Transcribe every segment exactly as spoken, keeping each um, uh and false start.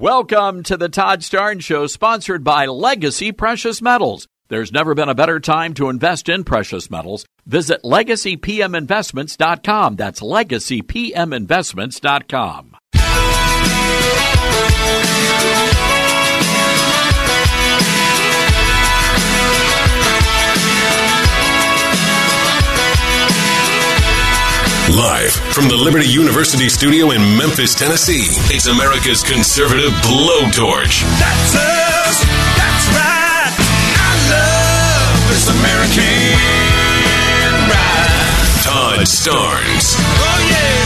Welcome to the Todd Starnes Show, sponsored by Legacy Precious Metals. There's never been a better time to invest in precious metals. Visit legacy p m investments dot com. That's legacy p m investments dot com. Live from the Liberty University studio in Memphis, Tennessee, it's America's conservative blowtorch. That's us. That's right. I love this American ride. Todd Starnes. Oh,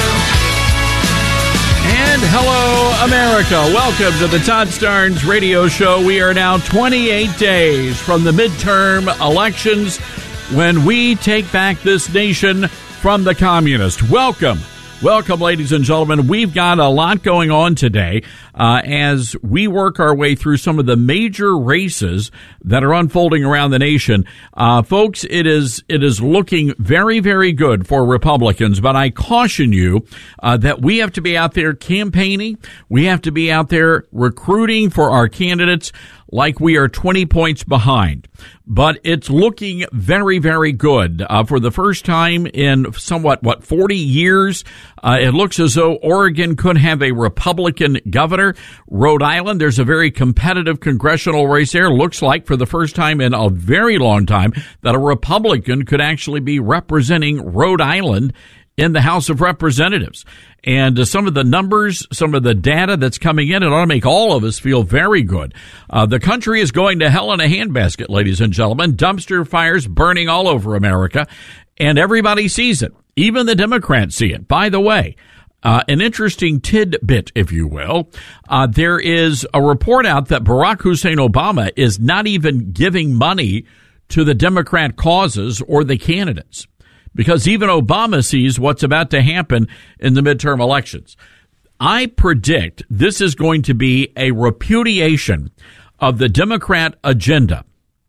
yeah. And hello, America. Welcome to the Todd Starnes Radio Show. We are now twenty-eight days from the midterm elections when we take back this nation from the communists. Welcome. Welcome, ladies and gentlemen. We've got a lot going on today uh, as we work our way through some of the major races that are unfolding around the nation. Uh, folks, it is it is looking very, very good for Republicans, but I caution you uh, that we have to be out there campaigning. We have to be out there recruiting for our candidates like we are twenty points behind. But it's looking very, very good. Uh, for the first time in somewhat, what, forty years, uh, it looks as though Oregon could have a Republican governor. Rhode Island, there's a very competitive congressional race there. Looks like for the first time in a very long time that a Republican could actually be representing Rhode Island in the House of Representatives. And uh, some of the numbers, some of the data that's coming in, it ought to make all of us feel very good. Uh, the country is going to hell in a handbasket, ladies and gentlemen. Dumpster fires burning all over America, and everybody sees it. Even the Democrats see it. By the way, uh, an interesting tidbit, if you will, uh, there is a report out that Barack Hussein Obama is not even giving money to the Democrat causes or the candidates, because even Obama sees what's about to happen in the midterm elections. I predict this is going to be a repudiation of the Democrat agenda.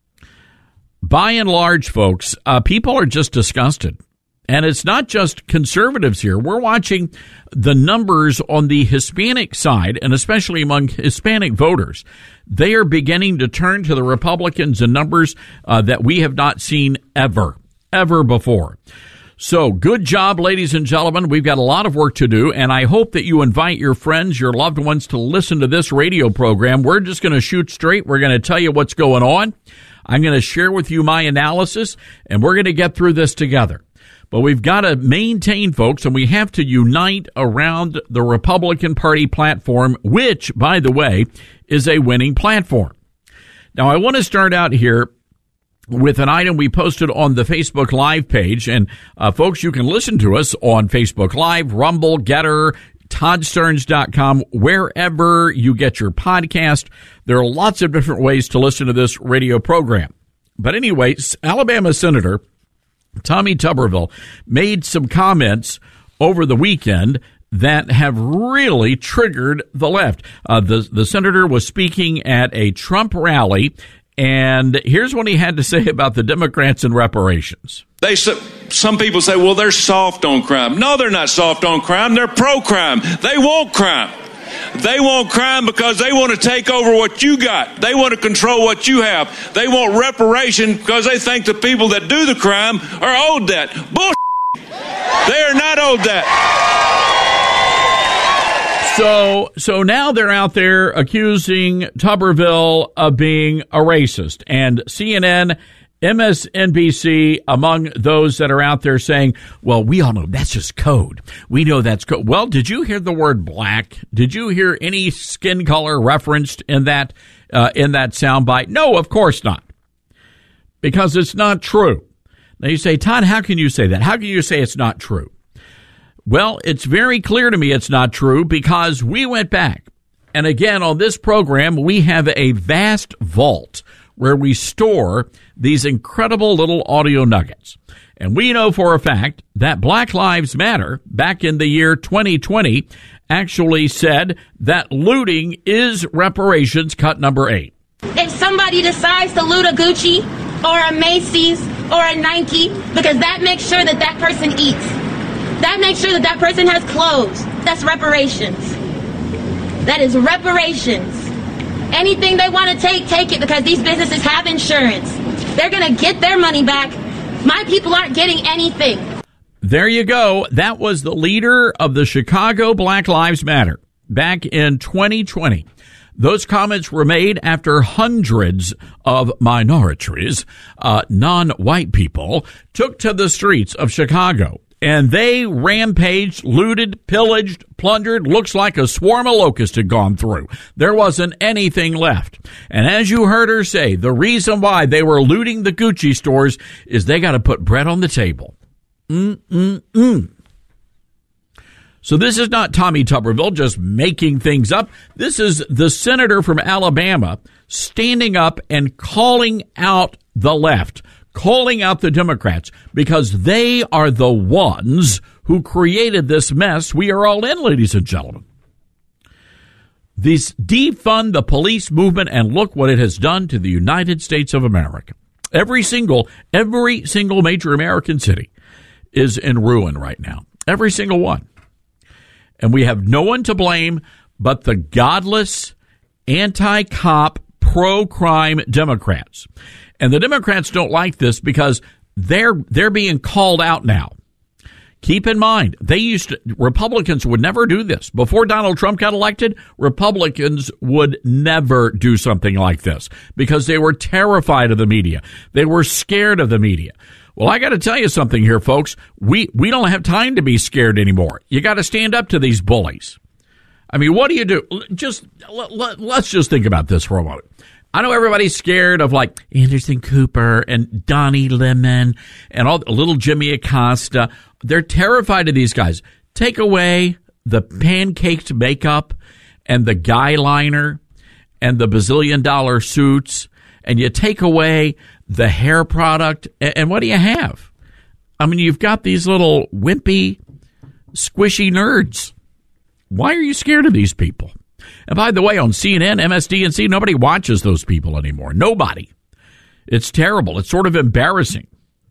By and large, folks, uh, people are just disgusted. And it's not just conservatives here. We're watching the numbers on the Hispanic side, and especially among Hispanic voters. They are beginning to turn to the Republicans in numbers uh, that we have not seen ever. ever before. So good job, ladies and gentlemen. We've got a lot of work to do, and I hope that you invite your friends, your loved ones to listen to this radio program. We're just going to shoot straight. We're going to tell you what's going on. I'm going to share with you my analysis, and we're going to get through this together. But we've got to maintain, folks, and we have to unite around the Republican Party platform, which, by the way, is a winning platform. Now, I want to start out here with an item we posted on the Facebook Live page. And, uh, folks, you can listen to us on Facebook Live, Rumble, Getter, Todd Starnes dot com, wherever you get your podcast. There are lots of different ways to listen to this radio program. But anyway, Alabama Senator Tommy Tuberville made some comments over the weekend that have really triggered the left. Uh, the, the senator was speaking at a Trump rally, and here's what he had to say about the Democrats and reparations. They some people say, well, they're soft on crime. No, they're not soft on crime. They're pro-crime. They want crime. They want crime because they want to take over what you got. They want to control what you have. They want reparation because they think the people that do the crime are owed that. Bullshit. They are not owed that. So, so now they're out there accusing Tuberville of being a racist, and C N N, M S N B C, among those that are out there saying, well, we all know that's just code. We know that's code. Well, did you hear the word black? Did you hear any skin color referenced in that, uh, in that soundbite? No, of course not. Because it's not true. Now you say, Todd, how can you say that? How can you say it's not true? Well, it's very clear to me it's not true because we went back. And again, on this program, we have a vast vault where we store these incredible little audio nuggets. And we know for a fact that Black Lives Matter, back in the year twenty twenty, actually said that looting is reparations, cut number eight. If somebody decides to loot a Gucci or a Macy's or a Nike, because that makes sure that that person eats. That makes sure that that person has clothes. That's reparations. That is reparations. Anything they want to take, take it, because these businesses have insurance. They're going to get their money back. My people aren't getting anything. There you go. That was the leader of the Chicago Black Lives Matter back in twenty twenty. Those comments were made after hundreds of minorities, uh, non-white people, took to the streets of Chicago. And they rampaged, looted, pillaged, plundered. Looks like a swarm of locusts had gone through. There wasn't anything left. And as you heard her say, the reason why they were looting the Gucci stores is they got to put bread on the table. Mm-mm-mm. So this is not Tommy Tuberville just making things up. This is the senator from Alabama standing up and calling out the left, calling out the Democrats, because they are the ones who created this mess we are all in, ladies and gentlemen. This defund the police movement, and look what it has done to the United States of America. Every single, every single major American city is in ruin right now. Every single one. And we have no one to blame but the godless, anti-cop, pro-crime Democrats. And the Democrats don't like this because they're they're being called out now. Keep in mind, they used to, Republicans would never do this. Before Donald Trump got elected, Republicans would never do something like this because they were terrified of the media. They were scared of the media. Well, I got to tell you something here, folks. We we don't have time to be scared anymore. You got to stand up to these bullies. I mean, what do you do? Just let, let, let's just think about this for a moment. I know everybody's scared of like Anderson Cooper and Donnie Lemon and all little Jimmy Acosta. They're terrified of these guys. Take away the pancaked makeup and the guy liner and the bazillion dollar suits, and you take away the hair product, and what do you have? I mean, you've got these little wimpy, squishy nerds. Why are you scared of these people? And by the way, on C N N, M S D N C, nobody watches those people anymore. Nobody. It's terrible. It's sort of embarrassing.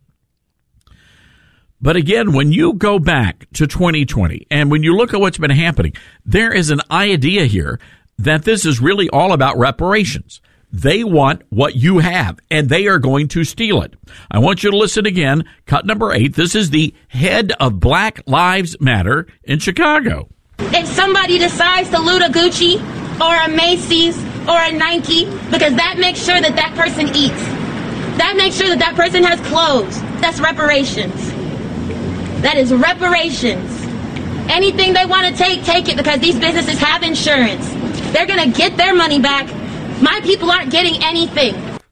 But again, when you go back to twenty twenty and when you look at what's been happening, there is an idea here that this is really all about reparations. They want what you have, and they are going to steal it. I want you to listen again. Cut number eight. This is the head of Black Lives Matter in Chicago. If somebody decides to loot a Gucci or a Macy's or a Nike, because that makes sure that that person eats. That makes sure that that person has clothes. That's reparations. That is reparations. Anything they want to take, take it, because these businesses have insurance. They're going to get their money back. My people aren't getting anything.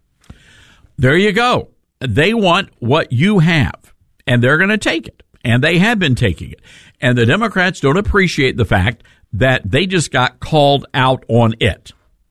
There you go. They want what you have, and they're going to take it, and they have been taking it. And the Democrats don't appreciate the fact that they just got called out on it.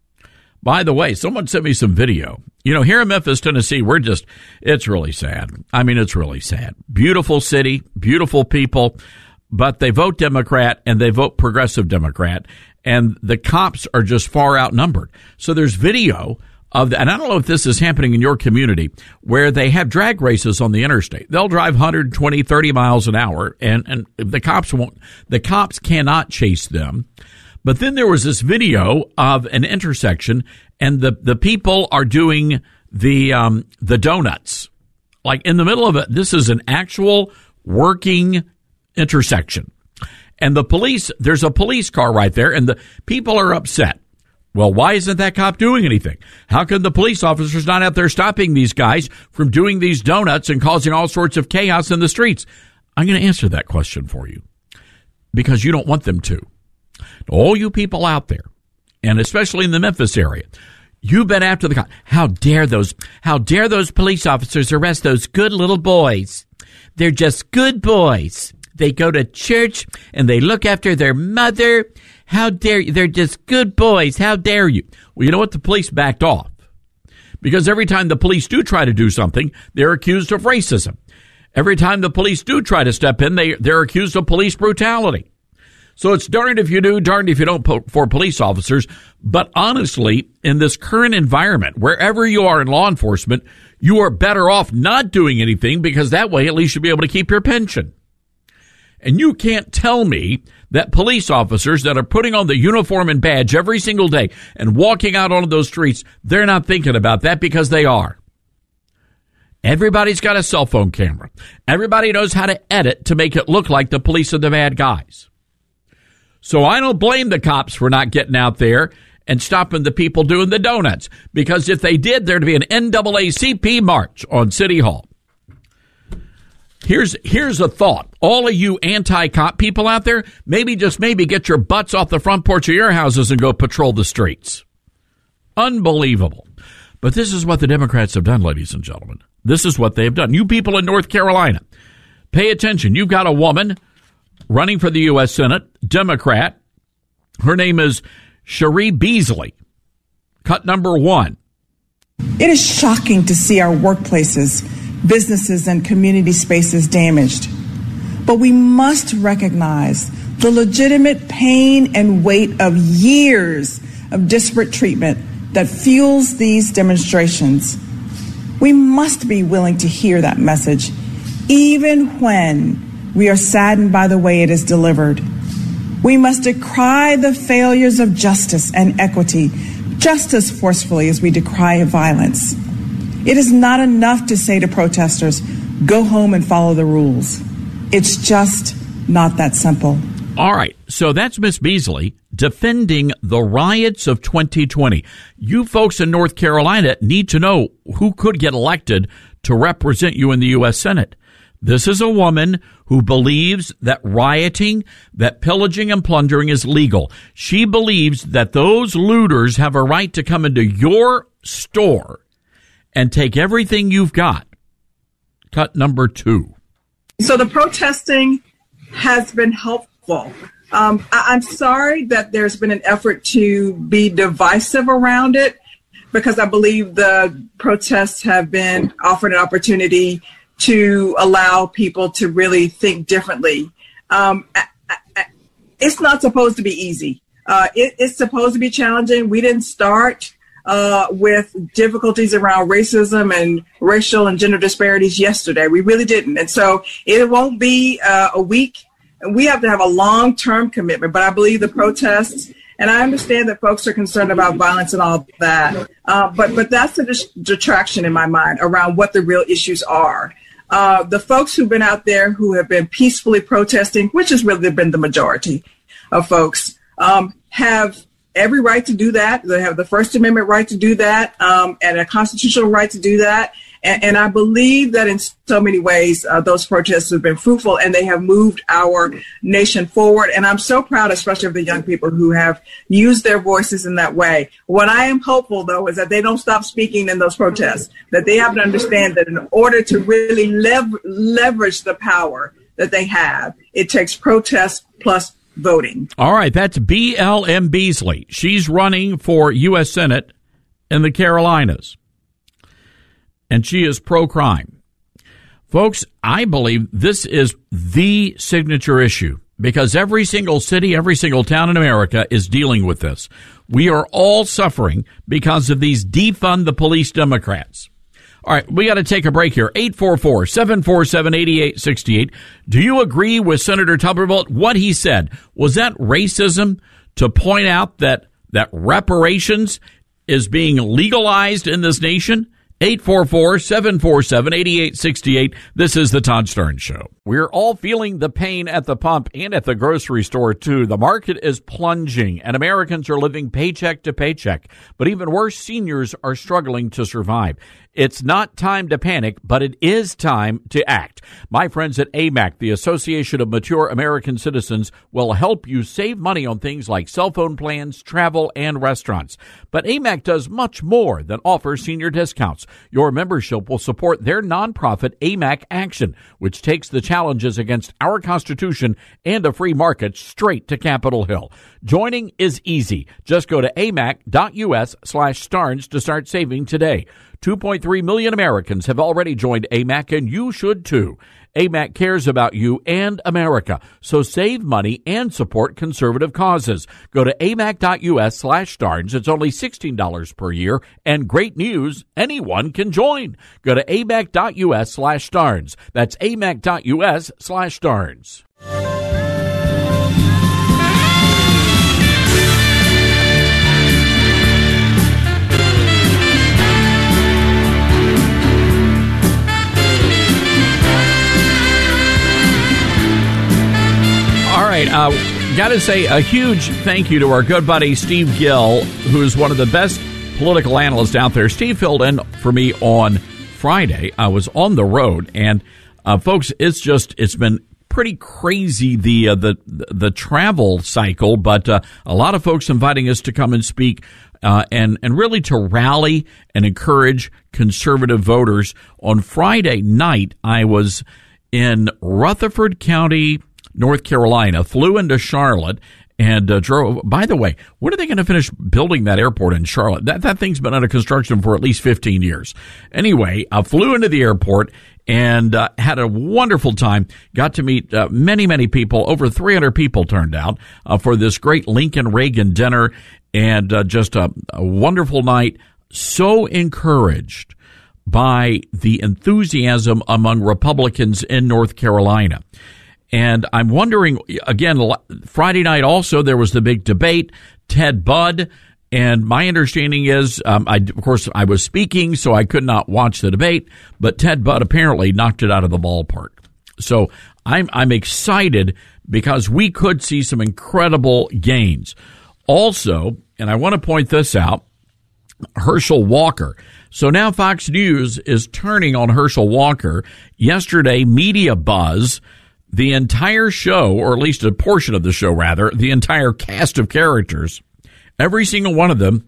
By the way, someone sent me some video. You know, here in Memphis, Tennessee, we're just, it's really sad. I mean, it's really sad. Beautiful city, beautiful people, but they vote Democrat and they vote progressive Democrat, and the cops are just far outnumbered. So there's video of the, and I don't know if this is happening in your community, where they have drag races on the interstate. They'll drive one hundred twenty, thirty miles an hour, and, and the cops won't, the cops cannot chase them. But then there was this video of an intersection, and the, the people are doing the, um, the donuts. Like in the middle of it, this is an actual working intersection. And the police, there's a police car right there, and the people are upset. Well, why isn't that cop doing anything? How come the police officers not out there stopping these guys from doing these donuts and causing all sorts of chaos in the streets? I'm going to answer that question for you, because you don't want them to. All you people out there, and especially in the Memphis area, you've been after the cop. How dare those, how dare those police officers arrest those good little boys? They're just good boys. They go to church and they look after their mother. How dare you? They're just good boys. How dare you? Well, you know what? The police backed off, because every time the police do try to do something, they're accused of racism. Every time the police do try to step in, they, they're accused of police brutality. So it's darned if you do, darned if you don't for police officers. But honestly, in this current environment, wherever you are in law enforcement, you are better off not doing anything, because that way at least you'll be able to keep your pension. And you can't tell me that police officers that are putting on the uniform and badge every single day and walking out onto those streets, they're not thinking about that, because they are. Everybody's got a cell phone camera. Everybody knows how to edit to make it look like the police are the bad guys. So I don't blame the cops for not getting out there and stopping the people doing the donuts, because if they did, there'd be an N double A C P march on City Hall. Here's here's a thought. All of you anti-cop people out there, maybe just maybe get your butts off the front porch of your houses and go patrol the streets. Unbelievable. But this is what the Democrats have done, ladies and gentlemen. This is what they've done. You people in North Carolina, pay attention. You've got a woman running for the U S Senate, Democrat. Her name is Cheri Beasley. Cut number one. It is shocking to see our workplaces, businesses, and community spaces damaged. But we must recognize the legitimate pain and weight of years of disparate treatment that fuels these demonstrations. We must be willing to hear that message, even when we are saddened by the way it is delivered. We must decry the failures of justice and equity just as forcefully as we decry violence. It is not enough to say to protesters, go home and follow the rules. It's just not that simple. All right, so that's Miss Beasley defending the riots of twenty twenty. You folks in North Carolina need to know who could get elected to represent you in the U S Senate. This is a woman who believes that rioting, that pillaging and plundering is legal. She believes that those looters have a right to come into your store and take everything you've got. Cut number two. So the protesting has been helpful. Um, I- I'm sorry that there's been an effort to be divisive around it, because I believe the protests have been offered an opportunity to allow people to really think differently. Um, I- I- it's not supposed to be easy. Uh, it- it's supposed to be challenging. We didn't start uh, with difficulties around racism and racial and gender disparities yesterday. We really didn't. And so it won't be uh, a week. We have to have a long-term commitment. But I believe the protests, and I understand that folks are concerned about violence and all that, uh, but, but that's a dis- detraction in my mind around what the real issues are. Uh, the folks who've been out there who have been peacefully protesting, which has really been the majority of folks, um, have every right to do that. They have the First Amendment right to do that, um, and a constitutional right to do that. And, and I believe that in so many ways, uh, those protests have been fruitful, and they have moved our nation forward. And I'm so proud, especially of the young people who have used their voices in that way. What I am hopeful, though, is that they don't stop speaking in those protests, that they have to understand that in order to really lev- leverage the power that they have, it takes protest plus voting. All right, that's B L M Beasley. She's running for U S Senate in the Carolinas, and she is pro-crime. Folks, I believe this is the signature issue, because every single city, every single town in America is dealing with this. We are all suffering because of these defund the police Democrats. All right, we got to take a break here. eight four four, seven four seven, eight eight six eight. Do you agree with Senator Tuberville? What he said, was that racism to point out that that reparations is being legalized in this nation? eight four four, seven four seven, eight eight six eight. This is the Todd Starnes Show. We're all feeling the pain at the pump and at the grocery store, too. The market is plunging, and Americans are living paycheck to paycheck. But even worse, seniors are struggling to survive. It's not time to panic, but it is time to act. My friends at A M A C, the Association of Mature American Citizens, will help you save money on things like cell phone plans, travel, and restaurants. But A M A C does much more than offer senior discounts. Your membership will support their nonprofit A M A C Action, which takes the challenges against our Constitution and a free market straight to Capitol Hill. Joining is easy. Just go to amac.us slash Starnes to start saving today. two point three million Americans have already joined A M A C, and you should too. A M A C cares about you and America, so save money and support conservative causes. Go to amac.us slash Starnes. It's only sixteen dollars per year, and great news, anyone can join. Go to amac.us slash Starnes. That's amac.us slash Starnes. right. Uh, got to say a huge thank you to our good buddy Steve Gill, who's one of the best political analysts out there. Steve filled in for me on Friday. I was on the road, and uh, folks, it's just it's been pretty crazy the uh, the the travel cycle, but uh, a lot of folks inviting us to come and speak uh, and and really to rally and encourage conservative voters. On Friday night, I was in Rutherford County, North Carolina, flew into Charlotte, and uh, drove. By the way, when are they going to finish building that airport in Charlotte? That that thing's been under construction for at least fifteen years. Anyway, I flew into the airport and uh, had a wonderful time. Got to meet uh, many, many people. Over three hundred people turned out uh, for this great Lincoln Reagan dinner, and uh, just a, a wonderful night. So encouraged by the enthusiasm among Republicans in North Carolina. And I'm wondering, again, Friday night also, there was the big debate, Ted Budd. And my understanding is, um, I, of course, I was speaking, so I could not watch the debate, but Ted Budd apparently knocked it out of the ballpark. So I'm, I'm excited because we could see some incredible gains. Also, and I want to point this out, Herschel Walker. So now Fox News is turning on Herschel Walker. Yesterday, Media Buzz, the entire show, or at least a portion of the show, rather, the entire cast of characters, every single one of them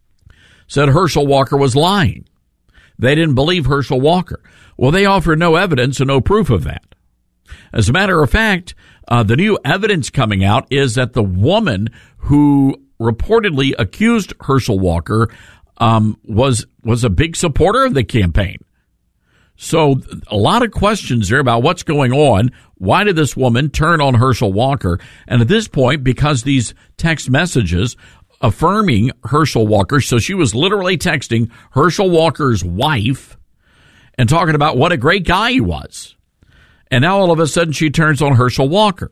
said Herschel Walker was lying. They didn't believe Herschel Walker. Well, they offered no evidence and no proof of that. As a matter of fact, uh, the new evidence coming out is that the woman who reportedly accused Herschel Walker um, was was a big supporter of the campaign. So a lot of questions there about what's going on. Why did this woman turn on Herschel Walker? And at this point, because these text messages affirming Herschel Walker, so she was literally texting Herschel Walker's wife and talking about what a great guy he was. And now all of a sudden she turns on Herschel Walker.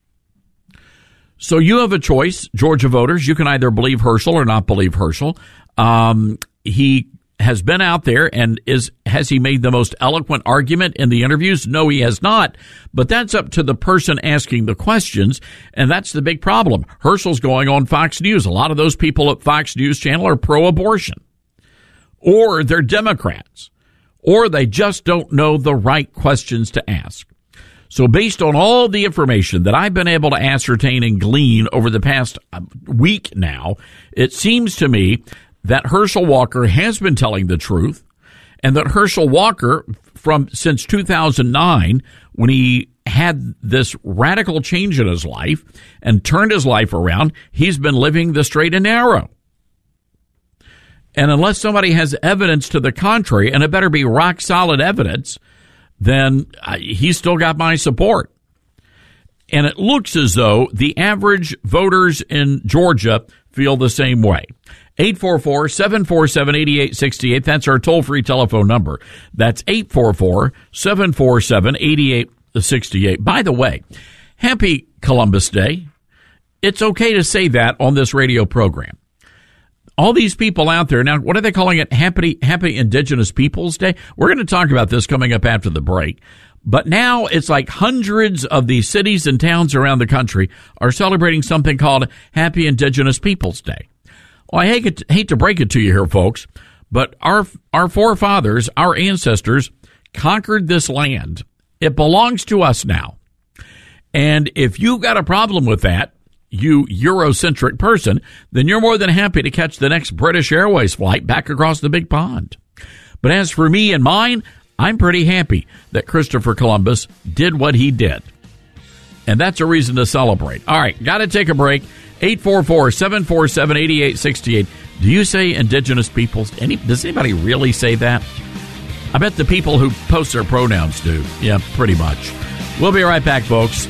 So you have a choice, Georgia voters. You can either believe Herschel or not believe Herschel. Um, he has been out there, and is has he made the most eloquent argument in the interviews? No, he has not. But that's up to the person asking the questions, and that's the big problem. Herschel's going on Fox News. A lot of those people at Fox News Channel are pro-abortion, or they're Democrats, or they just don't know the right questions to ask. So based on all the information that I've been able to ascertain and glean over the past week now, it seems to me that Herschel Walker has been telling the truth, and that Herschel Walker, from since two thousand nine, when he had this radical change in his life and turned his life around, he's been living the straight and narrow. And unless somebody has evidence to the contrary, and it better be rock solid evidence, then he's still got my support. And it looks as though the average voters in Georgia feel the same way. eight four four, seven four seven, eight eight six eight. That's our toll-free telephone number. That's eight four four, seven four seven, eight eight six eight. By the way, happy Columbus Day. It's okay to say that on this radio program. All these people out there, now, what are they calling it? Happy, Happy Indigenous Peoples Day? We're going to talk about this coming up after the break. But now it's like hundreds of these cities and towns around the country are celebrating something called Happy Indigenous Peoples Day. Well, I hate, hate to break it to you here, folks, but our our forefathers, our ancestors, conquered this land. It belongs to us now. And if you've got a problem with that, you Eurocentric person, then you're more than happy to catch the next British Airways flight back across the big pond. But as for me and mine, I'm pretty happy that Christopher Columbus did what he did. And that's a reason to celebrate. All right, got to take a break. eight four four, seven four seven, eight eight six eight. Do you say indigenous peoples? Any, does anybody really say that? I bet the people who post their pronouns do. Yeah, pretty much. We'll be right back, folks.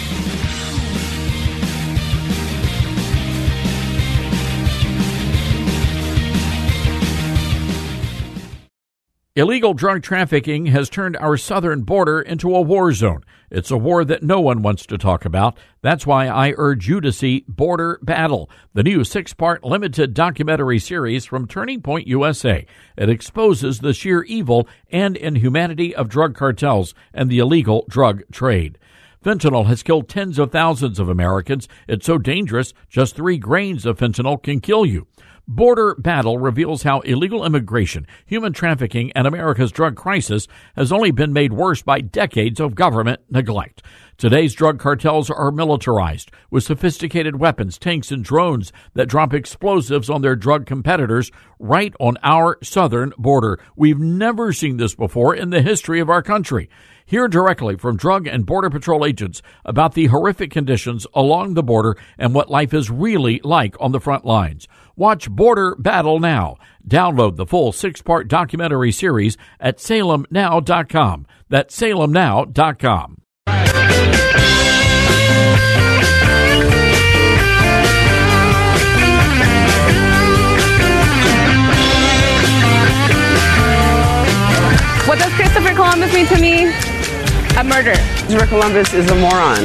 Illegal drug trafficking has turned our southern border into a war zone. It's a war that no one wants to talk about. That's why I urge you to see Border Battle, the new six-part limited documentary series from Turning Point U S A. It exposes the sheer evil and inhumanity of drug cartels and the illegal drug trade. Fentanyl has killed tens of thousands of Americans. It's so dangerous, just three grains of fentanyl can kill you. Border Battle reveals how illegal immigration, human trafficking, and America's drug crisis has only been made worse by decades of government neglect. Today's drug cartels are militarized with sophisticated weapons, tanks, and drones that drop explosives on their drug competitors right on our southern border. We've never seen this before in the history of our country. Hear directly from Drug and Border Patrol agents about the horrific conditions along the border and what life is really like on the front lines. Watch Border Battle now. Download the full six-part documentary series at salem now dot com. That's salem now dot com. What does Christopher Columbus mean to me? A murder. Christopher Columbus is a moron.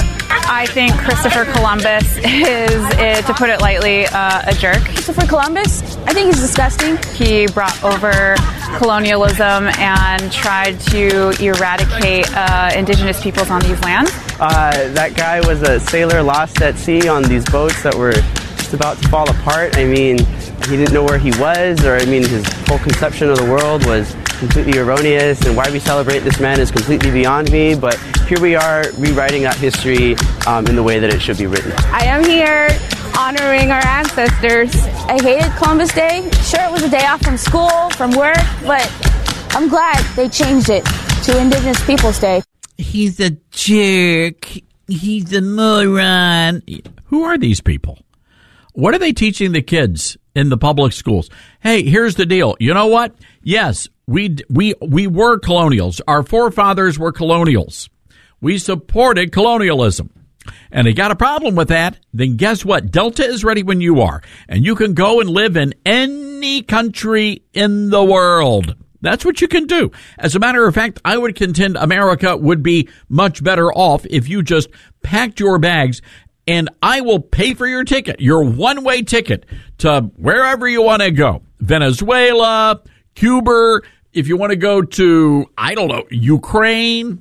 I think Christopher Columbus is, uh, to put it lightly, uh, a jerk. Christopher Columbus? I think he's disgusting. He brought over colonialism and tried to eradicate uh, indigenous peoples on these lands. Uh, that guy was a sailor lost at sea on these boats that were just about to fall apart. I mean, he didn't know where he was, or I mean, his whole conception of the world was completely erroneous, and why we celebrate this man is completely beyond me, but here we are rewriting that history um, in the way that it should be written. I am here honoring our ancestors. I hated Columbus Day. Sure, it was a day off from school, from work, but I'm glad they changed it to Indigenous Peoples Day. He's a jerk. He's a moron. Who are these people? What are they teaching the kids in the public schools? Hey, here's the deal. You know what? Yes, we we we were colonials. Our forefathers were colonials. We supported colonialism. And they got a problem with that, then guess what? Delta is ready when you are. And you can go and live in any country in the world. That's what you can do. As a matter of fact, I would contend America would be much better off if you just packed your bags and I will pay for your ticket, your one-way ticket to wherever you want to go. Venezuela, Cuba, if you want to go to, I don't know, Ukraine.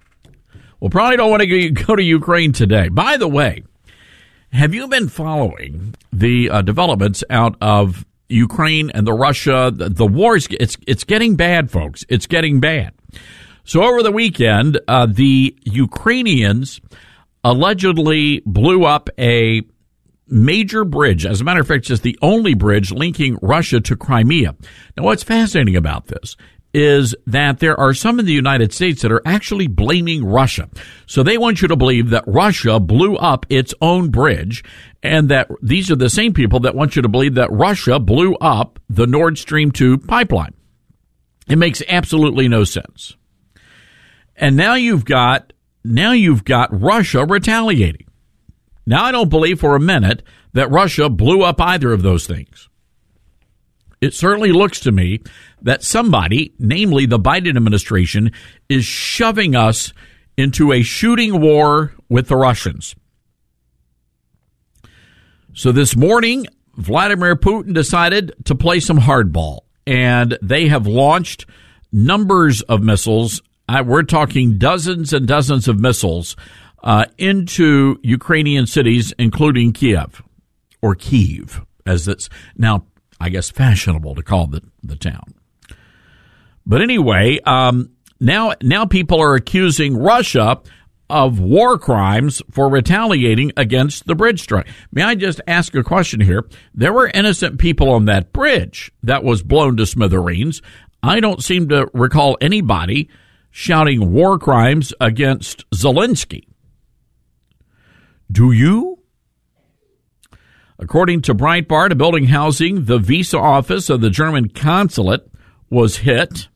Well, probably don't want to go to Ukraine today. By the way, have you been following the uh, developments out of Ukraine and the Russia? The, the war is it's it's getting bad, folks. It's getting bad. So over the weekend, uh, the Ukrainians allegedly blew up a major bridge. As a matter of fact, it's the only bridge linking Russia to Crimea. Now, what's fascinating about this is that there are some in the United States that are actually blaming Russia. So they want you to believe that Russia blew up its own bridge, and that these are the same people that want you to believe that Russia blew up the Nord Stream two pipeline. It makes absolutely no sense. And now you've got now you've got Russia retaliating. Now I don't believe for a minute that Russia blew up either of those things. It certainly looks to me that somebody, namely the Biden administration, is shoving us into a shooting war with the Russians. So this morning, Vladimir Putin decided to play some hardball, and they have launched numbers of missiles. Uh, we're talking dozens and dozens of missiles uh, into Ukrainian cities, including Kiev, or Kyiv, as it's now, I guess, fashionable to call the, the town. But anyway, um, now now people are accusing Russia of war crimes for retaliating against the bridge strike. May I just ask a question here? There were innocent people on that bridge that was blown to smithereens. I don't seem to recall anybody shouting war crimes against Zelensky. Do you? According to Breitbart, a building housing the visa office of the German consulate was hit.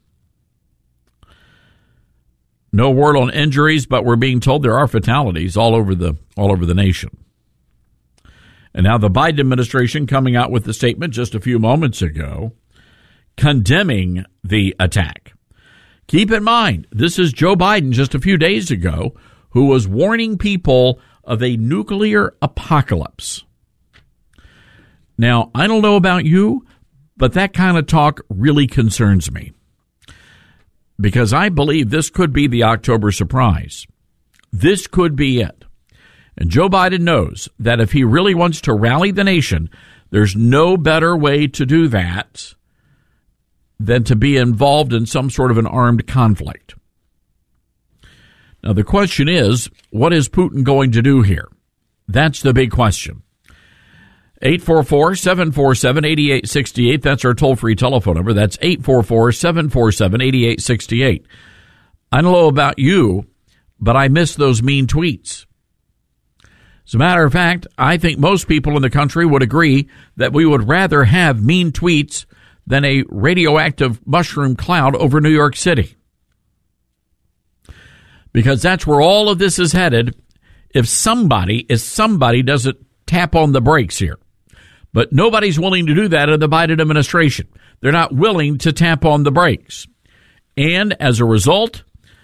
No word on injuries, but we're being told there are fatalities all over the all over the nation. And now the Biden administration coming out with the statement just a few moments ago condemning the attack. Keep in mind, this is Joe Biden just a few days ago who was warning people of a nuclear apocalypse. Now, I don't know about you, but that kind of talk really concerns me, because I believe this could be the October surprise. This could be it. And Joe Biden knows that if he really wants to rally the nation, there's no better way to do that than to be involved in some sort of an armed conflict. Now, the question is, what is Putin going to do here? That's the big question. eight four four, seven four seven, eight eight six eight. That's our toll-free telephone number. That's eight four four, seven four seven, eight eight six eight. I don't know about you, but I miss those mean tweets. As a matter of fact, I think most people in the country would agree that we would rather have mean tweets than a radioactive mushroom cloud over New York City. Because that's where all of this is headed if somebody, if somebody doesn't tap on the brakes here. But nobody's willing to do that in the Biden administration. They're not willing to tap on the brakes. And as a result,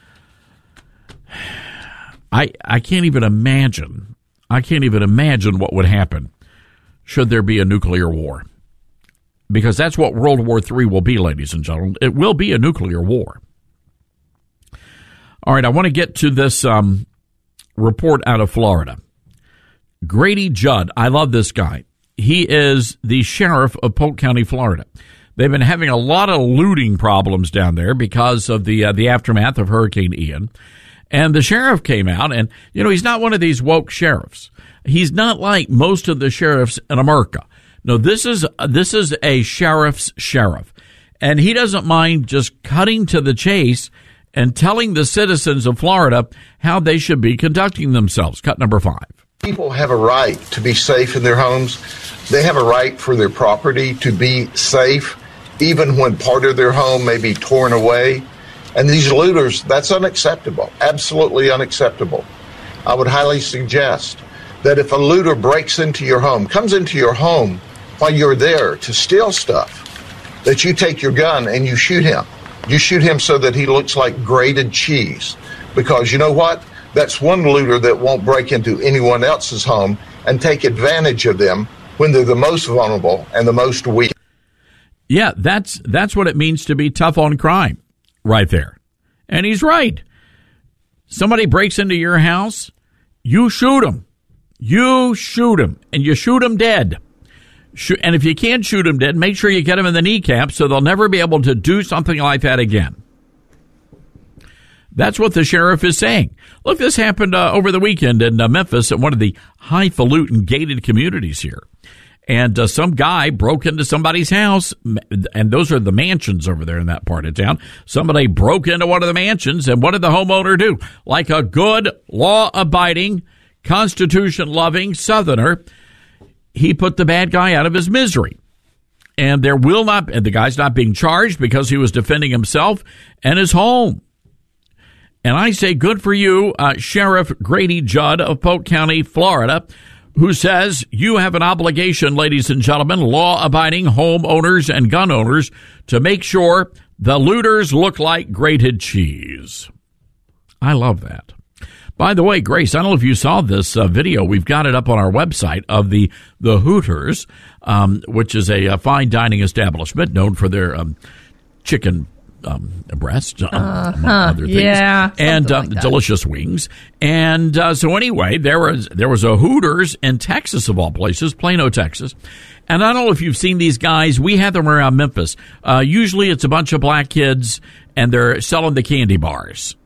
I I can't even imagine, I can't even imagine what would happen should there be a nuclear war. Because that's what World War Three will be, ladies and gentlemen. It will be a nuclear war. All right, I want to get to this um, report out of Florida. Grady Judd, I love this guy. He is the sheriff of Polk County, Florida. They've been having a lot of looting problems down there because of the uh, the aftermath of Hurricane Ian. And the sheriff came out, and, you know, he's not one of these woke sheriffs. He's not like most of the sheriffs in America. No, this is this is a sheriff's sheriff. And he doesn't mind just cutting to the chase and telling the citizens of Florida how they should be conducting themselves. Cut number five. People have a right to be safe in their homes. They have a right for their property to be safe, even when part of their home may be torn away. And these looters, that's unacceptable, absolutely unacceptable. I would highly suggest that if a looter breaks into your home, comes into your home while you're there to steal stuff, that you take your gun and you shoot him. You shoot him so that he looks like grated cheese. Because you know what? That's one looter that won't break into anyone else's home and take advantage of them when they're the most vulnerable and the most weak. Yeah, that's that's what it means to be tough on crime right there. And he's right. Somebody breaks into your house, you shoot him. You shoot him, and you shoot him dead. And if you can't shoot him dead, make sure you get him in the kneecap so they'll never be able to do something like that again. That's what the sheriff is saying. Look, this happened uh, over the weekend in uh, Memphis at one of the highfalutin gated communities here. And uh, some guy broke into somebody's house, and those are the mansions over there in that part of town. Somebody broke into one of the mansions, and what did the homeowner do? Like a good, law-abiding, Constitution-loving Southerner, he put the bad guy out of his misery. And there will not, and the guy's not being charged because he was defending himself and his home. And I say good for you, uh, Sheriff Grady Judd of Polk County, Florida, who says you have an obligation, ladies and gentlemen, law-abiding homeowners and gun owners, to make sure the looters look like grated cheese. I love that. By the way, Grace, I don't know if you saw this uh, video. We've got it up on our website of the the Hooters, um, which is a, a fine dining establishment known for their um, chicken um, breasts, uh, uh, among other things, yeah, and uh, like delicious wings. And uh, so anyway, there was there was a Hooters in Texas, of all places, Plano, Texas. And I don't know if you've seen these guys. We have them around Memphis. Uh, usually it's a bunch of black kids, and they're selling the candy bars.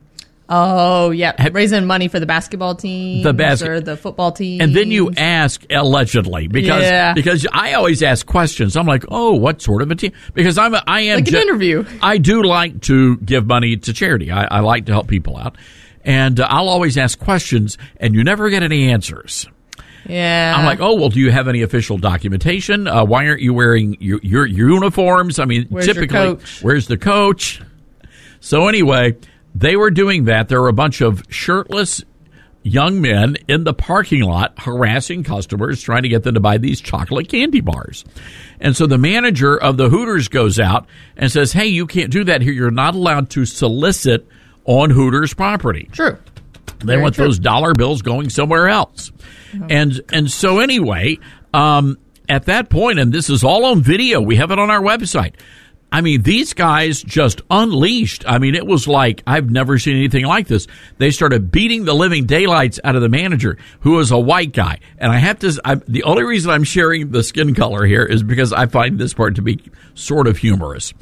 Oh, yeah. Raising money for the basketball team the bas- or the football team. And then you ask allegedly because yeah. because I always ask questions. I'm like, oh, what sort of a team? Because I'm a, I am like an ju- interview. I do like to give money to charity. I, I like to help people out. And uh, I'll always ask questions, and you never get any answers. Yeah. I'm like, oh, well, do you have any official documentation? Uh, why aren't you wearing your, your, your uniforms? I mean, where's typically, your coach? Where's the coach? So anyway, they were doing that. There were a bunch of shirtless young men in the parking lot harassing customers, trying to get them to buy these chocolate candy bars. And so the manager of the Hooters goes out and says, hey, you can't do that here. You're not allowed to solicit on Hooters property. True. They Very want true. those dollar bills going somewhere else. Oh. And and so anyway, um, at that point, and this is all on video, we have it on our website, I mean, these guys just unleashed. I mean, it was like, I've never seen anything like this. They started beating the living daylights out of the manager, who was a white guy. And I have to, I, the only reason I'm sharing the skin color here is because I find this part to be sort of humorous.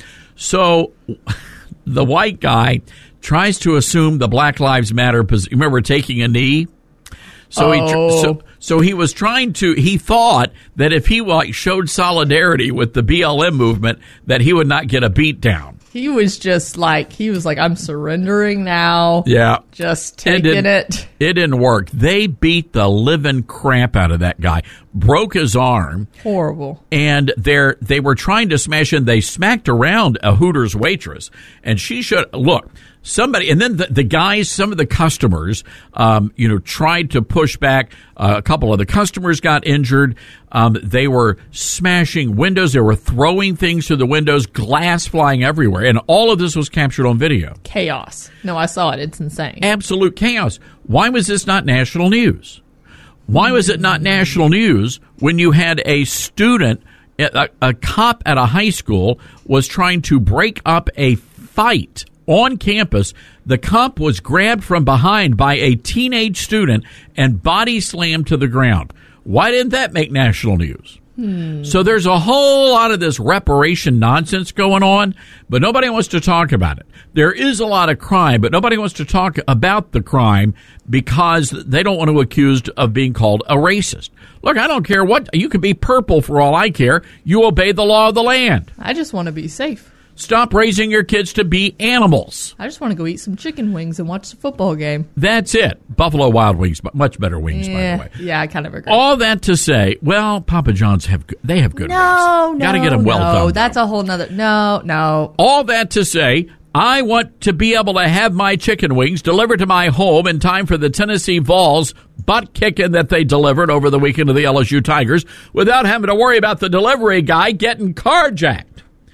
So the white guy tries to assume the Black Lives Matter position. Remember taking a knee? So oh. he so, so he was trying to he thought that if he like showed solidarity with the B L M movement that he would not get a beat down. He was just like he was like I'm surrendering now. Yeah. Just taking it. It, it didn't work. They beat the living crap out of that guy. Broke his arm. Horrible. And they they were trying to smash in. They smacked around a Hooters waitress, and she should look. Somebody, and then the, the guys, some of the customers, um, you know, tried to push back. Uh, a couple of the customers got injured. Um, they were smashing windows. They were throwing things through the windows, glass flying everywhere. And all of this was captured on video. Chaos. No, I saw it. It's insane. Absolute chaos. Why was this not national news? Why was it not national news when you had a student, a, a cop at a high school was trying to break up a fight on campus? The cop was grabbed from behind by a teenage student and body slammed to the ground. Why didn't that make national news? Hmm. So there's a whole lot of this reparation nonsense going on, but nobody wants to talk about it. There is a lot of crime, but nobody wants to talk about the crime because they don't want to be accused of being called a racist. Look, I don't care what, you could be purple for all I care. You obey the law of the land. I just want to be safe. Stop raising your kids to be animals. I just want to go eat some chicken wings and watch the football game. That's it. Buffalo Wild Wings, but much better wings, yeah, by the way. Yeah, I kind of agree. All that to say, well, Papa John's have good, they have good no, wings. No, Got to get them well no, done. No, that's a whole nother. No, no. All that to say, I want to be able to have my chicken wings delivered to my home in time for the Tennessee Vols butt kicking that they delivered over the weekend of the L S U Tigers without having to worry about the delivery guy getting carjacked.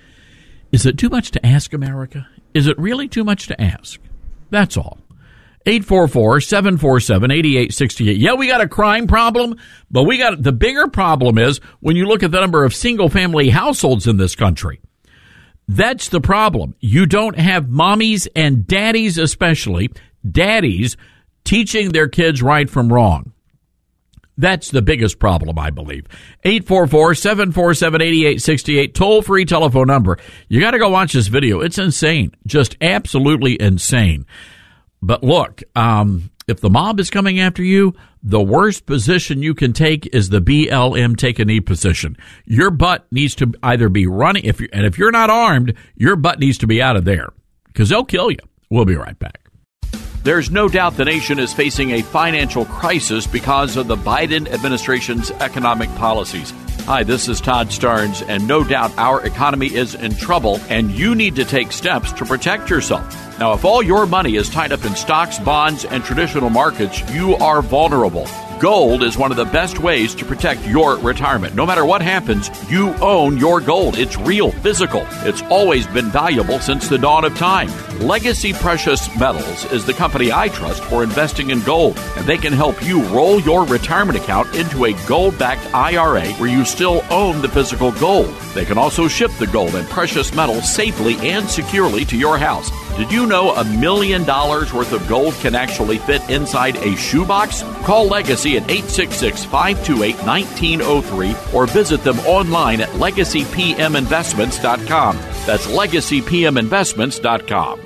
Is it too much to ask, America? Is it really too much to ask? That's all. eight four four, seven four seven, eight eight six eight. Yeah, we got a crime problem, but we got the bigger problem is when you look at the number of single-family households in this country. That's the problem. You don't have mommies and daddies, especially daddies, teaching their kids right from wrong. That's the biggest problem, I believe. eight four four, seven four seven, eight eight six eight, toll-free telephone number. You got to go watch this video. It's insane. Just absolutely insane. But look, um, if the mob is coming after you, the worst position you can take is the B L M take a knee position. Your butt needs to either be running, if you, and if you're not armed, your butt needs to be out of there because they'll kill you. We'll be right back. There's no doubt the nation is facing a financial crisis because of the Biden administration's economic policies. Hi, this is Todd Starnes, and no doubt our economy is in trouble, and you need to take steps to protect yourself. Now, if all your money is tied up in stocks, bonds, and traditional markets, you are vulnerable. Gold is one of the best ways to protect your retirement. No matter what happens, you own your gold. It's real, physical. It's always been valuable since the dawn of time. Legacy Precious Metals is the company I trust for investing in gold, and they can help you roll your retirement account into a gold-backed I R A where you still own the physical gold. They can also ship the gold and precious metals safely and securely to your house. Did you know a million dollars worth of gold can actually fit inside a shoebox? Call Legacy at eight six six, five two eight, one nine zero three or visit them online at legacy p m investments dot com. That's legacy p m investments dot com.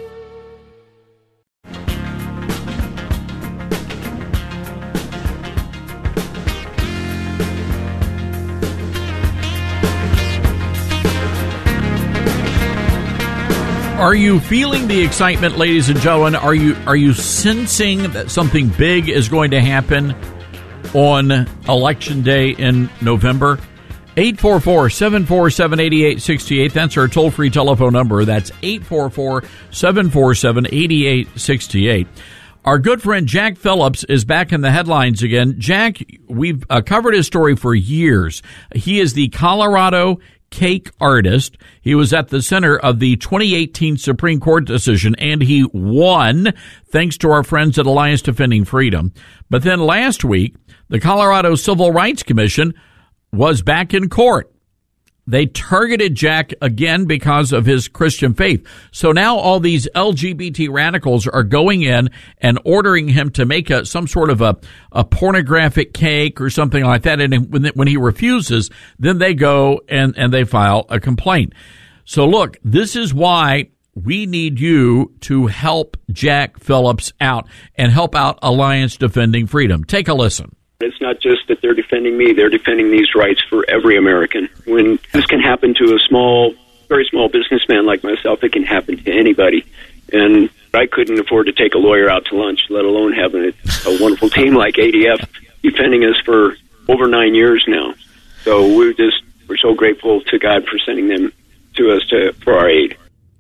Are you feeling the excitement, ladies and gentlemen? Are you are you sensing that something big is going to happen on Election Day in November? eight four four, seven four seven, eight eight six eight. That's our toll-free telephone number. That's eight four four, seven four seven, eight eight six eight. Our good friend Jack Phillips is back in the headlines again. Jack, we've uh, covered his story for years. He is the Colorado cake artist. He was at the center of the twenty eighteen Supreme Court decision, and he won thanks to our friends at Alliance Defending Freedom. But then last week, the Colorado Civil Rights Commission was back in court. They targeted Jack again because of his Christian faith. So now all these L G B T radicals are going in and ordering him to make a, some sort of a, a pornographic cake or something like that. And when, when he refuses, then they go and, and they file a complaint. So look, this is why we need you to help Jack Phillips out and help out Alliance Defending Freedom. Take a listen. It's not just that they're defending me, they're defending these rights for every American. When this can happen to a small, very small businessman like myself, it can happen to anybody. And I couldn't afford to take a lawyer out to lunch, let alone having a, a wonderful team like A D F defending us for over nine years now. So we're just, we're so grateful to God for sending them to us to, for our aid.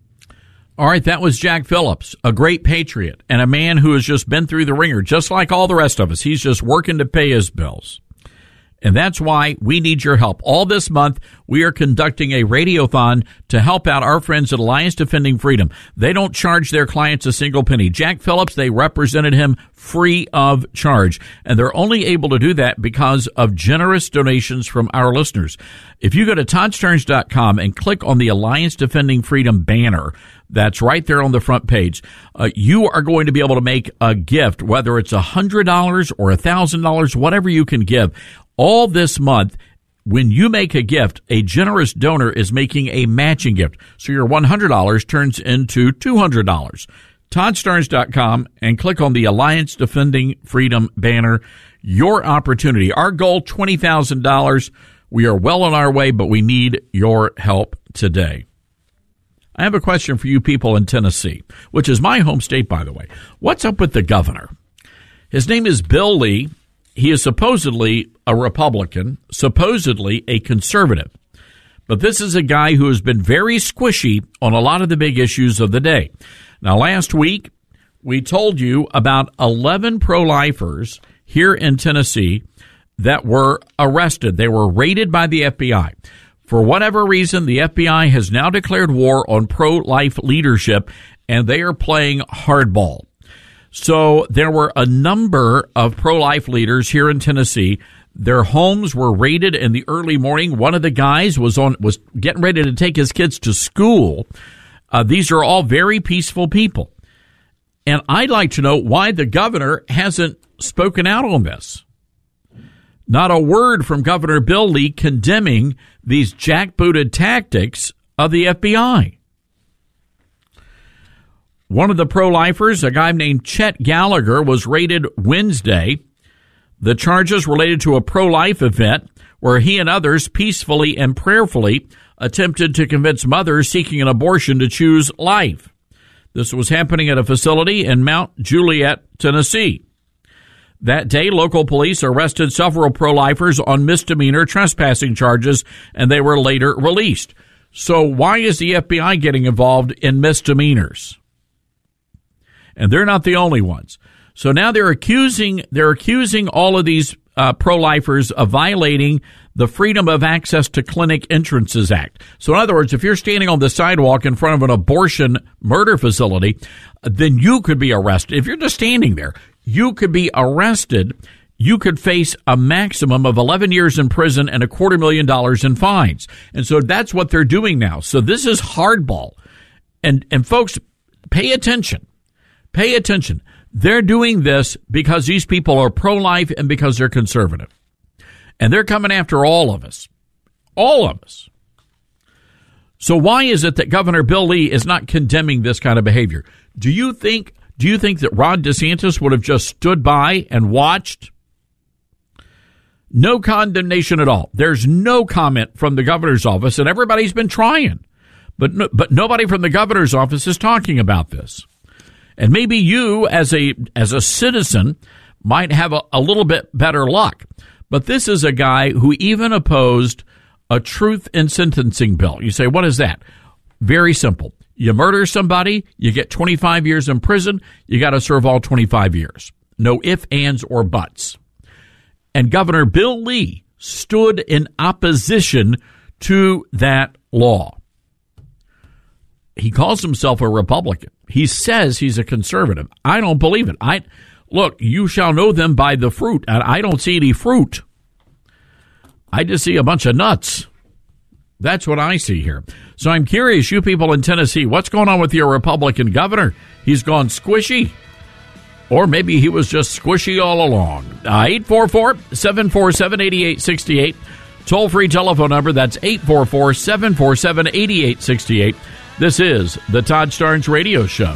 All right, that was Jack Phillips, a great patriot and a man who has just been through the ringer, just like all the rest of us. He's just working to pay his bills. And that's why we need your help. All this month, we are conducting a radiothon to help out our friends at Alliance Defending Freedom. They don't charge their clients a single penny. Jack Phillips, they represented him free of charge. And they're only able to do that because of generous donations from our listeners. If you go to Todd Starnes dot com and click on the Alliance Defending Freedom banner, that's right there on the front page, uh, you are going to be able to make a gift, whether it's one hundred dollars or one thousand dollars, whatever you can give. All this month, when you make a gift, a generous donor is making a matching gift. So your one hundred dollars turns into two hundred dollars. Todd Starnes dot com and click on the Alliance Defending Freedom banner. Your opportunity. Our goal, twenty thousand dollars. We are well on our way, but we need your help today. I have a question for you people in Tennessee, which is my home state, by the way. What's up with the governor? His name is Bill Lee. He is supposedly a Republican, supposedly a conservative. But this is a guy who has been very squishy on a lot of the big issues of the day. Now, last week, we told you about eleven pro-lifers here in Tennessee that were arrested. They were raided by the F B I. For whatever reason, the F B I has now declared war on pro-life leadership, and they are playing hardball. So there were a number of pro-life leaders here in Tennessee. Their homes were raided in the early morning. One of the guys was on was getting ready to take his kids to school. Uh, these are all very peaceful people. And I'd like to know why the governor hasn't spoken out on this. Not a word from Governor Bill Lee condemning these jackbooted tactics of the F B I. One of the pro-lifers, a guy named Chet Gallagher, was raided Wednesday. The charges related to a pro-life event where he and others peacefully and prayerfully attempted to convince mothers seeking an abortion to choose life. This was happening at a facility in Mount Juliet, Tennessee. That day, local police arrested several pro-lifers on misdemeanor trespassing charges, and they were later released. So why is the F B I getting involved in misdemeanors? And they're not the only ones. So now they're accusing they're accusing all of these uh, pro-lifers of violating the Freedom of Access to Clinic Entrances Act. So in other words, if you're standing on the sidewalk in front of an abortion murder facility, then you could be arrested. If you're just standing there, you could be arrested. You could face a maximum of eleven years in prison and a quarter million dollars in fines. And so that's what they're doing now. So this is hardball. And, and folks, pay attention. Pay attention. They're doing this because these people are pro-life and because they're conservative. And they're coming after all of us. All of us. So why is it that Governor Bill Lee is not condemning this kind of behavior? Do you think do you think that Ron DeSantis would have just stood by and watched? No condemnation at all. There's no comment from the governor's office, and everybody's been trying. But no, but nobody from the governor's office is talking about this. And maybe you, as a as a citizen, might have a, a little bit better luck. But this is a guy who even opposed a truth in sentencing bill. You say, what is that? Very simple. You murder somebody, you get twenty-five years in prison, you got to serve all twenty-five years. No ifs, ands, or buts. And Governor Bill Lee stood in opposition to that law. He calls himself a Republican. He says he's a conservative. I don't believe it. I look, you shall know them by the fruit, and I don't see any fruit. I just see a bunch of nuts. That's what I see here. So I'm curious, you people in Tennessee, what's going on with your Republican governor? He's gone squishy. Or maybe he was just squishy all along. Uh, eight four four, seven four seven, eight eight six eight. Toll-free telephone number, that's eight four four, seven four seven, eight eight six eight. This is the Todd Starnes Radio Show.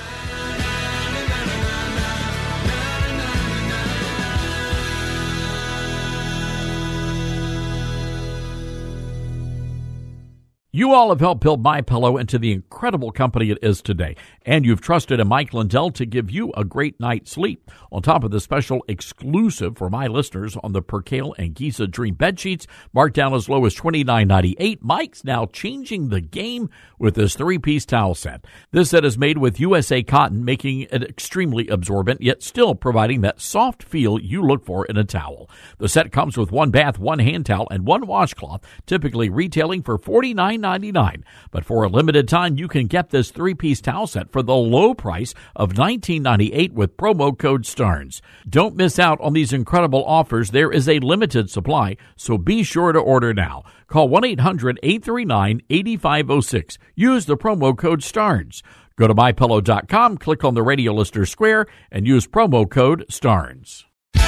You all have helped build MyPillow into the incredible company it is today, and you've trusted in Mike Lindell to give you a great night's sleep. On top of the special exclusive for my listeners on the Percale and Giza Dream bed sheets, marked down as low as twenty-nine ninety-eight, Mike's now changing the game with this three-piece towel set. This set is made with U S A cotton, making it extremely absorbent, yet still providing that soft feel you look for in a towel. The set comes with one bath, one hand towel, and one washcloth, typically retailing for forty-nine ninety-nine. But for a limited time, you can get this three-piece towel set for the low price of nineteen ninety-eight with promo code STARNS. Don't miss out on these incredible offers. There is a limited supply, so be sure to order now. Call one eight hundred, eight three nine, eight five zero six. Use the promo code STARNS. Go to my pillow dot com, click on the radio listener square, and use promo code STARNS.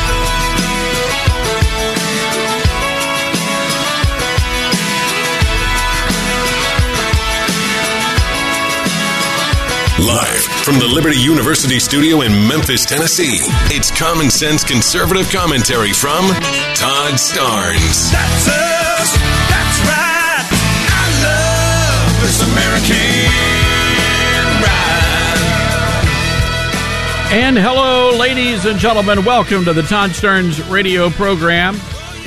Live from the Liberty University studio in Memphis, Tennessee, it's Common Sense Conservative Commentary from Todd Starnes. That's us. That's right. I love this American ride. And hello, ladies and gentlemen. Welcome to the Todd Starnes radio program.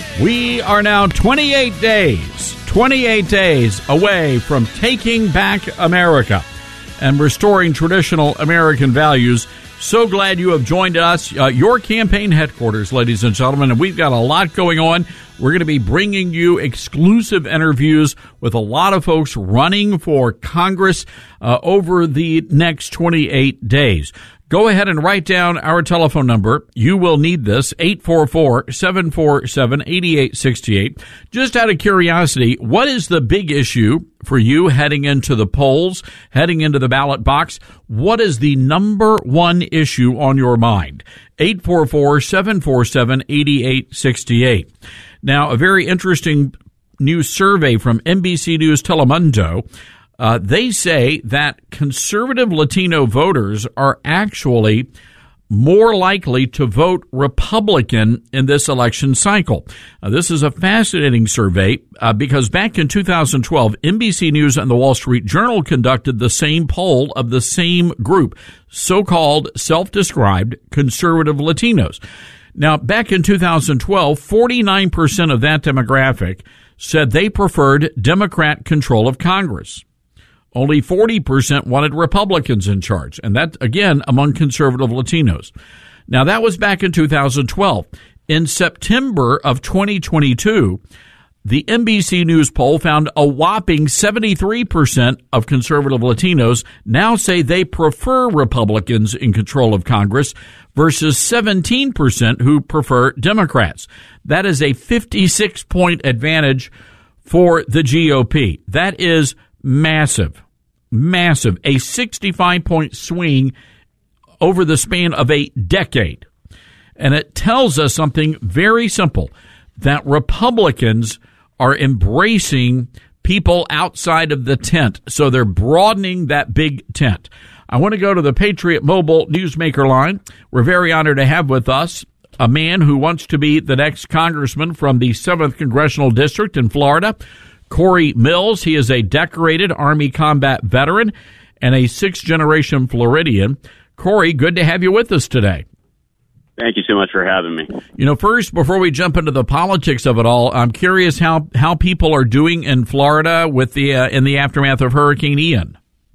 We are now twenty-eight days, twenty-eight days away from taking back America and restoring traditional American values. So glad you have joined us, uh, your campaign headquarters, ladies and gentlemen, and we've got a lot going on. We're going to be bringing you exclusive interviews with a lot of folks running for Congress uh, over the next twenty-eight days. Go ahead and write down our telephone number. You will need this, eight four four, seven four seven, eight eight six eight. Just out of curiosity, what is the big issue for you heading into the polls, heading into the ballot box? What is the number one issue on your mind? eight four four, seven four seven, eight eight six eight. Now, a very interesting new survey from N B C News Telemundo. Uh, they say that conservative Latino voters are actually more likely to vote Republican in this election cycle. Uh, this is a fascinating survey uh, because back in two thousand twelve, N B C News and the Wall Street Journal conducted the same poll of the same group, so-called self-described conservative Latinos. Now, back in two thousand twelve, forty-nine percent of that demographic said they preferred Democrat control of Congress. Only forty percent wanted Republicans in charge, and that, again, among conservative Latinos. Now, that was back in two thousand twelve. In September of twenty twenty-two, the N B C News poll found a whopping seventy-three percent of conservative Latinos now say they prefer Republicans in control of Congress versus seventeen percent who prefer Democrats. That is a fifty-six point advantage for the G O P. That is massive, massive, a sixty-five point swing over the span of a decade. And it tells us something very simple, that Republicans are embracing people outside of the tent. So they're broadening that big tent. I want to go to the Patriot Mobile Newsmaker line. We're very honored to have with us a man who wants to be the next congressman from the seventh Congressional District in Florida, Corey Mills. He is a decorated Army combat veteran and a sixth-generation Floridian. Corey, good to have you with us today. Thank you so much for having me. You know, first, before we jump into the politics of it all, I'm curious how, how people are doing in Florida with the uh, in the aftermath of Hurricane Ian.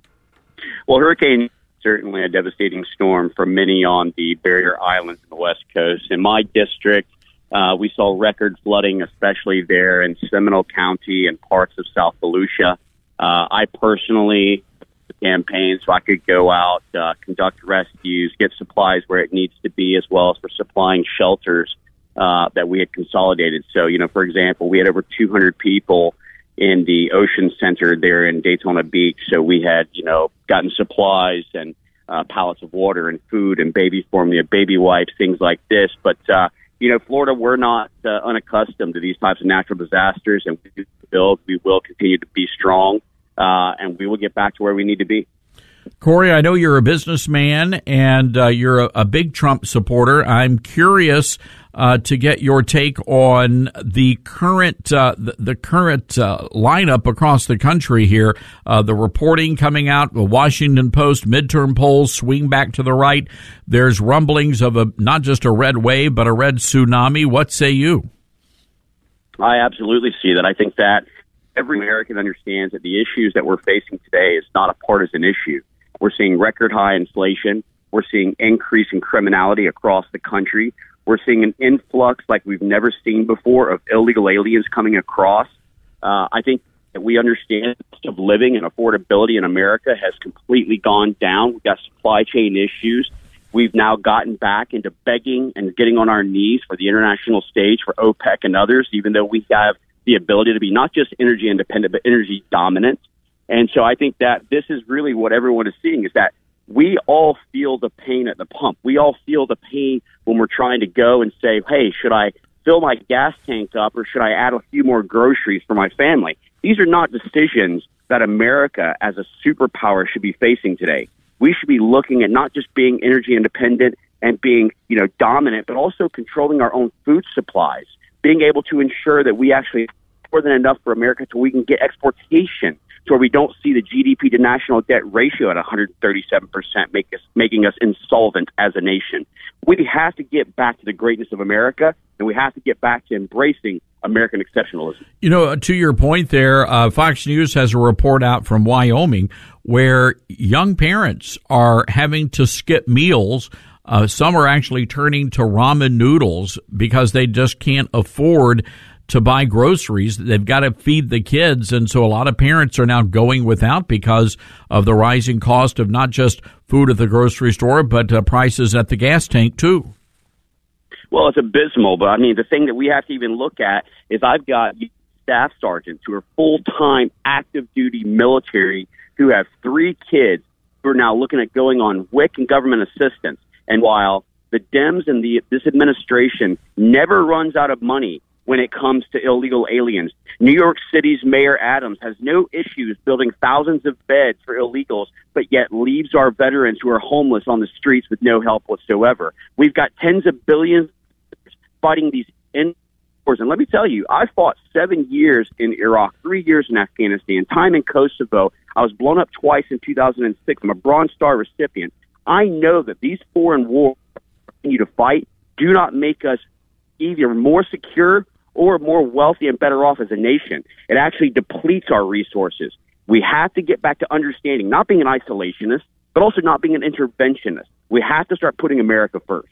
Well, Hurricane certainly a devastating storm for many on the barrier islands on the West Coast. In my district, Uh, we saw record flooding, especially there in Seminole County and parts of South Volusia. Uh, I personally campaigned so I could go out, uh, conduct rescues, get supplies where it needs to be, as well as for supplying shelters uh, that we had consolidated. So, you know, for example, we had over two hundred people in the Ocean Center there in Daytona Beach. So we had, you know, gotten supplies and uh, pallets of water and food and baby formula, baby wipes, things like this. But, uh, you know, Florida, we're not uh, unaccustomed to these types of natural disasters, and we build, we will continue to be strong, uh, and we will get back to where we need to be. Corey, I know you're a businessman and uh, you're a, a big Trump supporter. I'm curious uh, to get your take on the current uh, the, the current uh, lineup across the country here. Uh, the reporting coming out, the Washington Post midterm polls swing back to the right. There's rumblings of a not just a red wave, but a red tsunami. What say you? I absolutely see that. I think that every American understands that the issues that we're facing today is not a partisan issue. We're seeing record high inflation. We're seeing increase in criminality across the country. We're seeing an influx like we've never seen before of illegal aliens coming across. Uh, I think that we understand the cost of living and affordability in America has completely gone down. We've got supply chain issues. We've now gotten back into begging and getting on our knees for the international stage for OPEC and others, even though we have the ability to be not just energy independent, but energy dominant. And so I think that this is really what everyone is seeing, is that we all feel the pain at the pump. We all feel the pain when we're trying to go and say, hey, should I fill my gas tank up or should I add a few more groceries for my family? These are not decisions that America as a superpower should be facing today. We should be looking at not just being energy independent and being, you know, dominant, but also controlling our own food supplies, being able to ensure that we actually have more than enough for America so we can get exportation, to where we don't see the G D P to national debt ratio at one hundred thirty-seven percent, make us, making us insolvent as a nation. We have to get back to the greatness of America, and we have to get back to embracing American exceptionalism. You know, to your point there, uh, Fox News has a report out from Wyoming where young parents are having to skip meals. Uh, some are actually turning to ramen noodles because they just can't afford to buy groceries. They've got to feed the kids. And so a lot of parents are now going without because of the rising cost of not just food at the grocery store, but uh, prices at the gas tank too. Well, it's abysmal. But I mean, the thing that we have to even look at is I've got staff sergeants who are full-time active duty military who have three kids who are now looking at going on W I C and government assistance. And while the Dems and the this administration never runs out of money when it comes to illegal aliens, New York City's Mayor Adams has no issues building thousands of beds for illegals, but yet leaves our veterans who are homeless on the streets with no help whatsoever. We've got tens of billions fighting these in wars. And let me tell you, I fought seven years in Iraq, three years in Afghanistan, time in Kosovo. I was blown up twice in two thousand six. I'm a Bronze Star recipient. I know that these foreign wars continue to fight do not make us either more secure or more wealthy and better off as a nation. It actually depletes our resources. We have to get back to understanding, not being an isolationist, but also not being an interventionist. We have to start putting America first.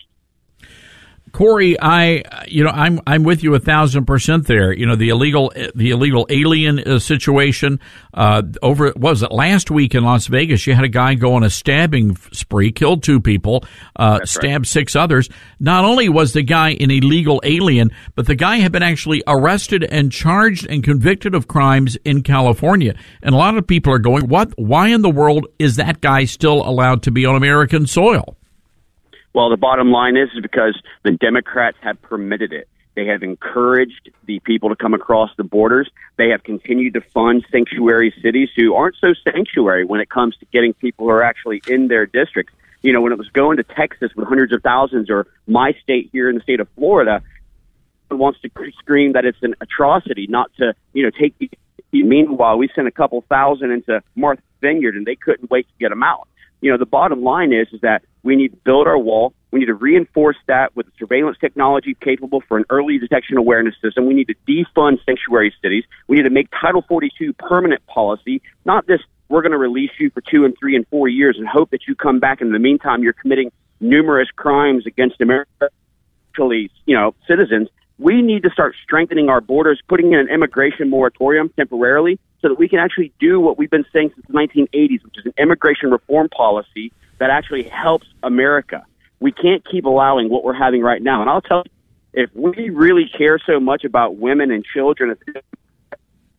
Corey, I, you know, I'm, I'm with you a thousand percent there. You know, the illegal, the illegal alien uh, situation, uh, over, what was it, last week in Las Vegas, you had a guy go on a stabbing spree, killed two people, uh, That's stabbed right. six others. Not only was the guy an illegal alien, but the guy had been actually arrested and charged and convicted of crimes in California. And a lot of people are going, what, why in the world is that guy still allowed to be on American soil? Well, the bottom line is, is because the Democrats have permitted it. They have encouraged the people to come across the borders. They have continued to fund sanctuary cities who aren't so sanctuary when it comes to getting people who are actually in their districts. You know, when it was going to Texas with hundreds of thousands, or my state here in the state of Florida, wants to scream that it's an atrocity not to, you know, take the. Meanwhile, we sent a couple thousand into Martha's Vineyard, and they couldn't wait to get them out. You know, the bottom line is, is that we need to build our wall. We need to reinforce that with surveillance technology capable for an early detection awareness system. We need to defund sanctuary cities. We need to make Title forty-two permanent policy, not this, we're going to release you for two and three and four years and hope that you come back. And in the meantime, you're committing numerous crimes against America, you know, citizens. We need to start strengthening our borders, putting in an immigration moratorium temporarily so that we can actually do what we've been saying since the nineteen eighties, which is an immigration reform policy that actually helps America. We can't keep allowing what we're having right now. And I'll tell you, if we really care so much about women and children,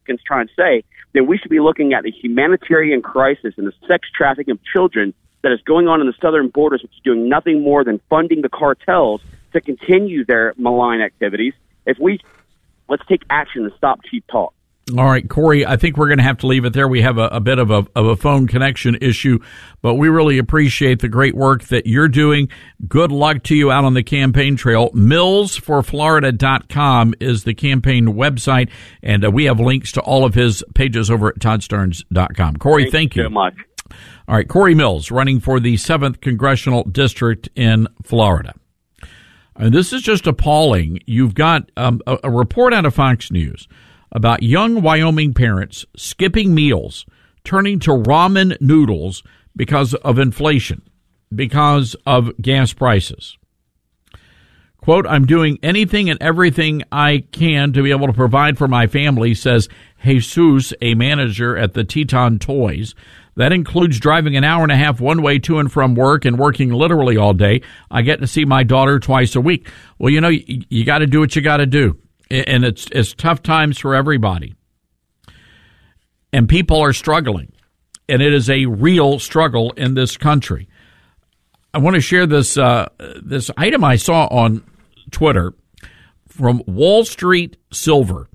Republicans try and say that we should be looking at the humanitarian crisis and the sex trafficking of children that is going on in the southern borders, which is doing nothing more than funding the cartels to continue their malign activities. If we let's take action and stop cheap talk. All right, Corey, I think we're going to have to leave it there. We have a, a bit of a, of a phone connection issue, but we really appreciate the great work that you're doing. Good luck to you out on the campaign trail. mills for florida dot com is the campaign website, and uh, we have links to all of his pages over at todd starnes dot com. Corey, thank, thank you you so much. All right, Corey Mills, running for the seventh Congressional District in Florida. And this is just appalling. You've got um, a, a report out of Fox News about young Wyoming parents skipping meals, turning to ramen noodles because of inflation, because of gas prices. Quote, I'm doing anything and everything I can to be able to provide for my family, says Jesus, a manager at the Teton Toys. That includes driving an hour and a half one way to and from work and working literally all day. I get to see my daughter twice a week. Well, you know, you, you got to do what you got to do. And it's it's tough times for everybody. And people are struggling. And it is a real struggle in this country. I want to share this uh, this item I saw on Twitter from Wall Street Silver.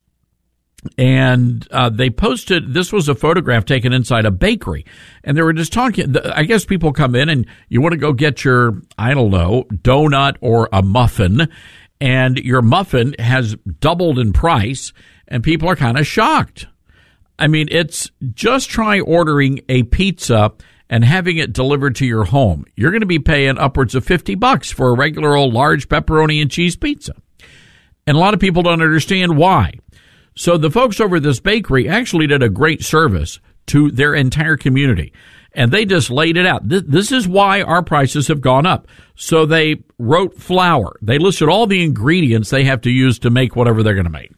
And uh, they posted, this was a photograph taken inside a bakery. And they were just talking, I guess people come in and you want to go get your, I don't know, donut or a muffin. And your muffin has doubled in price, and people are kind of shocked. I mean, it's just try ordering a pizza and having it delivered to your home. You're going to be paying upwards of fifty bucks for a regular old large pepperoni and cheese pizza. And a lot of people don't understand why. So the folks over at this bakery actually did a great service to their entire community. And they just laid it out. This is why our prices have gone up. So they wrote flour. They listed all the ingredients they have to use to make whatever they're going to make.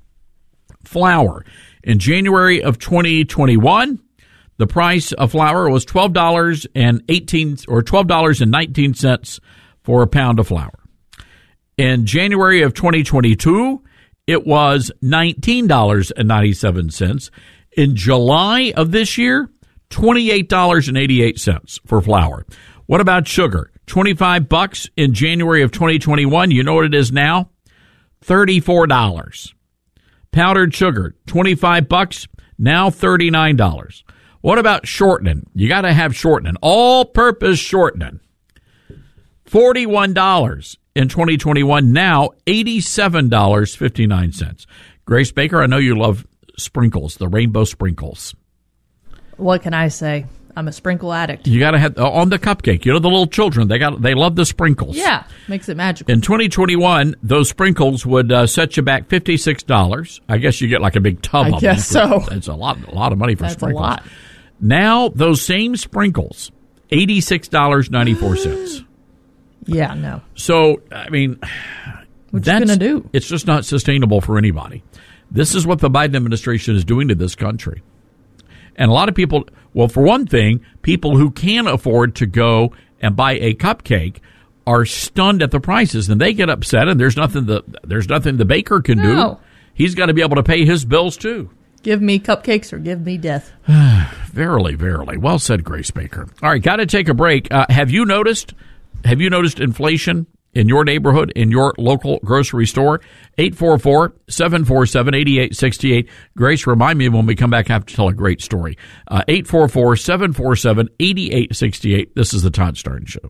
Flour. In January of twenty twenty-one, the price of flour was twelve dollars and eighteen or twelve dollars and nineteen cents for a pound of flour. In January of twenty twenty-two, it was nineteen dollars and ninety-seven cents. In July of this year, twenty-eight dollars and eighty-eight cents for flour. What about sugar? twenty-five bucks in January of twenty twenty-one. You know what it is now? thirty-four dollars. Powdered sugar, twenty-five bucks, now thirty-nine dollars. What about shortening? You got to have shortening. All-purpose shortening. forty-one dollars in twenty twenty-one, now eighty-seven dollars and fifty-nine cents. Grace Baker, I know you love sprinkles, the rainbow sprinkles. What can I say? I'm a sprinkle addict. You got to have uh, on the cupcake. You know, the little children, they got they love the sprinkles. Yeah, makes it magical. In twenty twenty-one, those sprinkles would uh, set you back fifty-six dollars. I guess you get like a big tub I of them. guess so. That's a lot, a lot of money for That's sprinkles. a lot. Now, those same sprinkles, eighty-six dollars and ninety-four cents. Yeah, no. So, I mean, what you gonna do? It's just not sustainable for anybody. This is what the Biden administration is doing to this country. And a lot of people, well, for one thing, people who can afford to go and buy a cupcake are stunned at the prices, and they get upset, and there's nothing the there's nothing the baker can No. do. He's got to be able to pay his bills too. Give me cupcakes or give me death. Verily, verily. Well said, Grace Baker. All right, got to take a break. Uh, have you noticed? Have you noticed inflation in your neighborhood, in your local grocery store? eight four four, seven four seven, eight eight six eight. Grace, remind me when we come back, I have to tell a great story. Uh, eight four four, seven four seven, eight eight six eight. This is the Todd Starnes Show.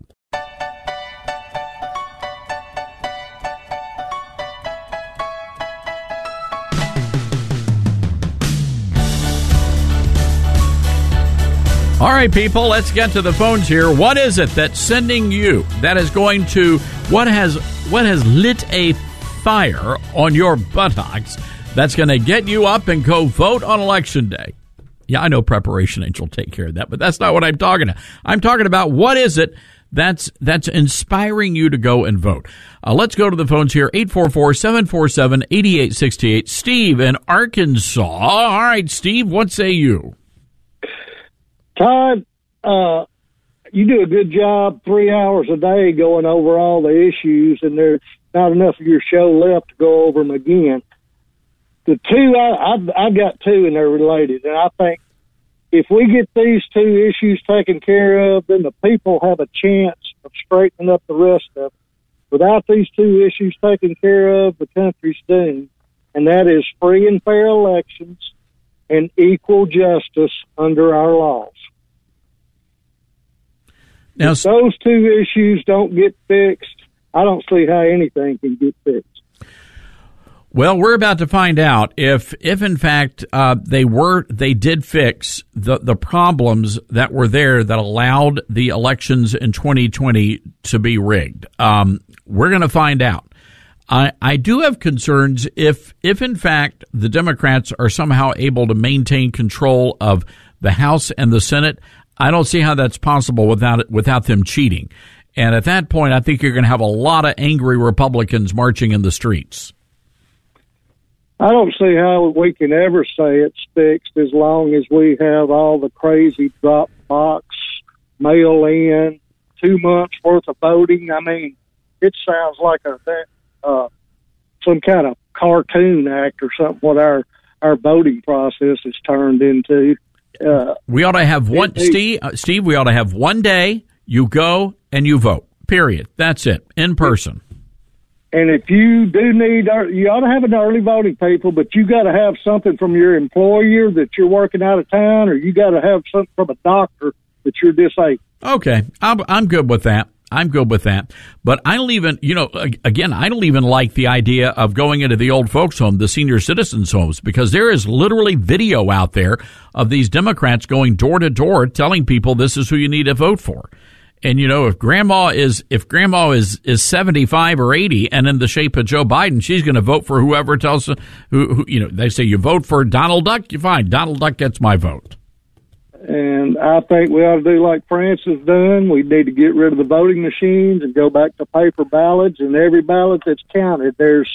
All right, people, let's get to the phones here. What is it that's sending you, that is going to, what has what has lit a fire on your buttocks that's going to get you up and go vote on Election Day? Yeah, I know Preparation Angel will take care of that, but that's not what I'm talking about. I'm talking about what is it that's that's inspiring you to go and vote. Uh, let's go to the phones here, eight four four, seven four seven, eight eight six eight. Steve in Arkansas. All right, Steve, what say you? Todd, uh, you do a good job three hours a day going over all the issues, and there's not enough of your show left to go over them again. the two, I, I've, I've got two, and they're related. And I think if we get these two issues taken care of, then the people have a chance of straightening up the rest of it. Without these two issues taken care of, the country's doomed, and that is free and fair elections and equal justice under our laws. Now, if those two issues don't get fixed, I don't see how anything can get fixed. Well, we're about to find out if, if in fact, uh, they were, they did fix the, the problems that were there that allowed the elections in twenty twenty to be rigged. Um, we're going to find out. I, I do have concerns if, if in fact the Democrats are somehow able to maintain control of the House and the Senate. I don't see how that's possible without it, without them cheating. And at that point, I think you're going to have a lot of angry Republicans marching in the streets. I don't see how we can ever say it's fixed as long as we have all the crazy drop box, mail in, two months worth of voting. I mean, it sounds like a uh, some kind of cartoon act or something, what our, our voting process has turned into. Uh, we ought to have one, it, Steve, uh, Steve, we ought to have one day, you go and you vote, period. That's it, in person. And if you do need, you ought to have an early voting, people, but you got to have something from your employer that you're working out of town, or you got to have something from a doctor that you're disabled. Okay, I'm, I'm good with that. I'm good with that. But I don't even, you know, again, I don't even like the idea of going into the old folks' home, the senior citizens' homes, because there is literally video out there of these Democrats going door to door telling people this is who you need to vote for. And, you know, if grandma is if grandma is, is seventy-five or eighty and in the shape of Joe Biden, she's going to vote for whoever tells her, who, who, you know, they say you vote for Donald Duck, you fine. Donald Duck gets my vote. And I think we ought to do like France has done. We need to get rid of the voting machines and go back to paper ballots. And every ballot that's counted, there's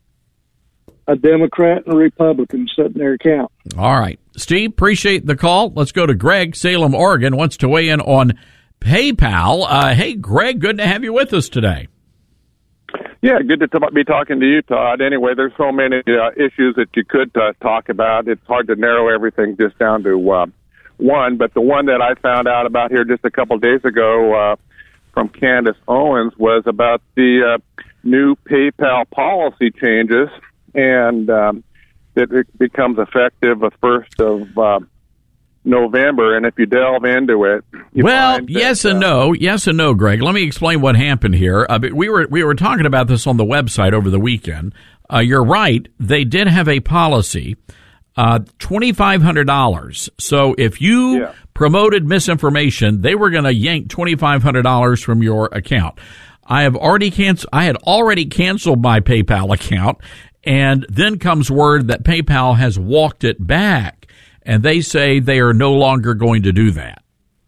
a Democrat and a Republican sitting there counting. All right. Steve, appreciate the call. Let's go to Greg, Salem, Oregon, wants to weigh in on PayPal. Uh, hey, Greg, good to have you with us today. Yeah, good to t- be talking to you, Todd. Anyway, there's so many uh, issues that you could uh, talk about. It's hard to narrow everything just down to uh, one, but the one that I found out about here just a couple days ago uh, from Candace Owens was about the uh, new PayPal policy changes, and um, that it becomes effective the first of uh, November. And if you delve into it, you well, find that, yes and uh, no, yes and no, Greg. Let me explain what happened here. Uh, we were we were talking about this on the website over the weekend. Uh, you're right; they did have a policy. Uh, twenty-five hundred dollars. So if you yeah. promoted misinformation, they were going to yank twenty-five hundred dollars from your account. I have already canceled, I had already canceled my PayPal account, and then comes word that PayPal has walked it back, and they say they are no longer going to do that.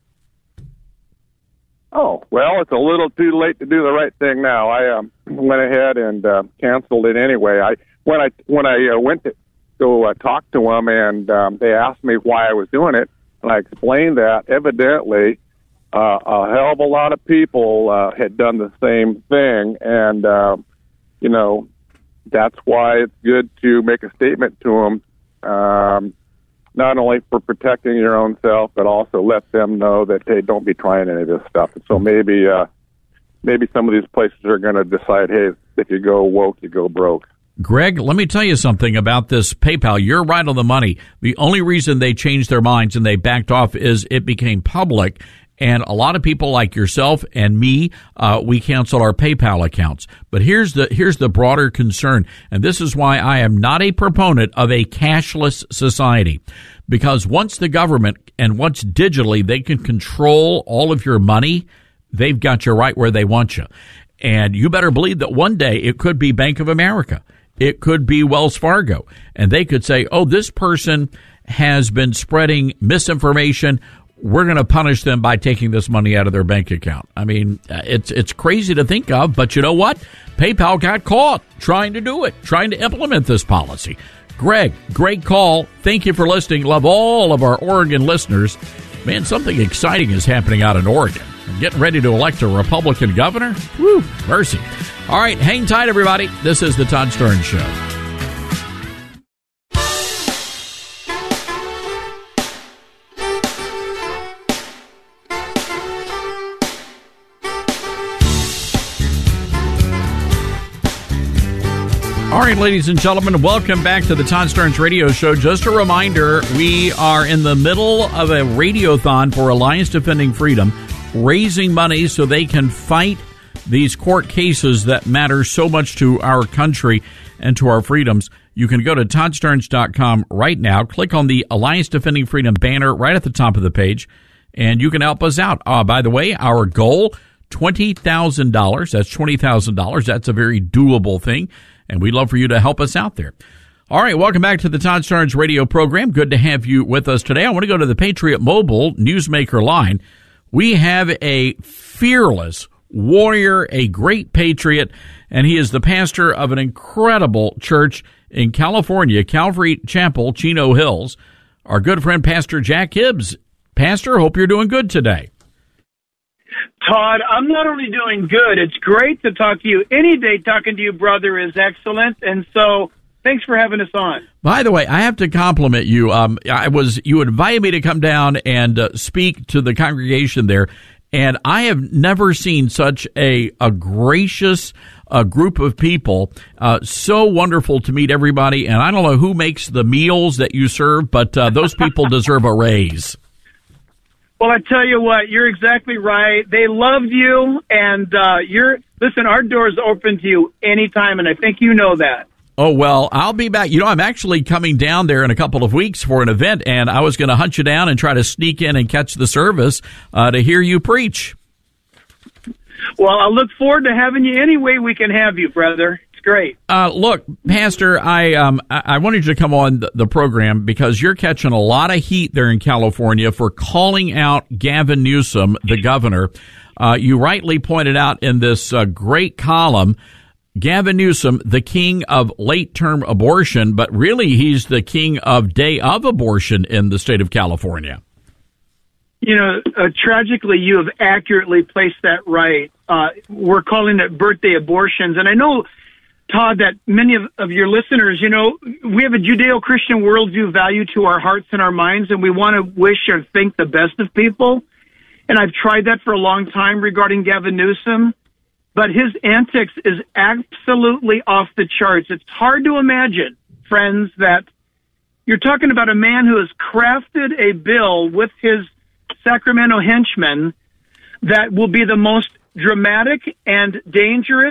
Oh, well, it's a little too late to do the right thing now. I um, went ahead and uh, canceled it anyway. I when I when I uh, went to go uh, talk to them, and um, they asked me why I was doing it, and I explained that evidently uh, a hell of a lot of people uh, had done the same thing, and uh, you know, that's why it's good to make a statement to them, um, not only for protecting your own self, but also let them know that, hey, don't be trying any of this stuff. And so maybe uh, maybe some of these places are going to decide, hey, if you go woke, you go broke. Greg, let me tell you something about this PayPal. You're right on the money. The only reason they changed their minds and they backed off is it became public, and a lot of people like yourself and me, uh, we canceled our PayPal accounts. But here's the here's the broader concern, and this is why I am not a proponent of a cashless society. Because once the government and once digitally they can control all of your money, they've got you right where they want you. And you better believe that one day it could be Bank of America. It could be Wells Fargo, and they could say, oh, this person has been spreading misinformation. We're going to punish them by taking this money out of their bank account. I mean, it's it's crazy to think of, but you know what? PayPal got caught trying to do it, trying to implement this policy. Greg, great call. Thank you for listening. Love all of our Oregon listeners. Man, something exciting is happening out in Oregon. I'm getting ready to elect a Republican governor. Woo, mercy. All right, hang tight, everybody. This is the Todd Stern Show. All right, ladies and gentlemen, welcome back to the Todd Starnes Radio Show. Just a reminder, we are in the middle of a radiothon for Alliance Defending Freedom, raising money so they can fight these court cases that matter so much to our country and to our freedoms. You can go to todd starnes dot com right now, click on the Alliance Defending Freedom banner right at the top of the page, and you can help us out. Uh, by the way, our goal, twenty thousand dollars. That's twenty thousand dollars. That's a very doable thing, and we'd love for you to help us out there. All right, welcome back to the Todd Starnes radio program. Good to have you with us today. I want to go to the Patriot Mobile Newsmaker line. We have a fearless warrior, a great patriot, and he is the pastor of an incredible church in California, Calvary Chapel, Chino Hills. Our good friend, Pastor Jack Hibbs. Pastor, hope you're doing good today. Todd, I'm not only doing good, it's great to talk to you. Any day talking to you, brother, is excellent, and so thanks for having us on. By the way, I have to compliment you. Um, I was you invited me to come down and uh, speak to the congregation there, and I have never seen such a, a gracious uh, group of people. Uh, so wonderful to meet everybody, and I don't know who makes the meals that you serve, but uh, those people deserve a raise. Well, I tell you what, you're exactly right. They loved you, and uh, you're listen, our door's open to you anytime, and I think you know that. Oh, well, I'll be back. You know, I'm actually coming down there in a couple of weeks for an event, and I was going to hunt you down and try to sneak in and catch the service uh, to hear you preach. Well, I look forward to having you any way we can have you, brother. It's great. Uh, look, Pastor, I um I wanted you to come on the, the program because you're catching a lot of heat there in California for calling out Gavin Newsom, the governor. Uh, you rightly pointed out in this uh, great column, Gavin Newsom, the king of late-term abortion, but really he's the king of day of abortion in the state of California. You know, uh, tragically, you have accurately placed that right. Uh, we're calling it birthday abortions. And I know, Todd, that many of, of your listeners, you know, we have a Judeo-Christian worldview value to our hearts and our minds, and we want to wish or think the best of people. And I've tried that for a long time regarding Gavin Newsom. But his antics is absolutely off the charts. It's hard to imagine, friends, that you're talking about a man who has crafted a bill with his Sacramento henchmen that will be the most dramatic and dangerous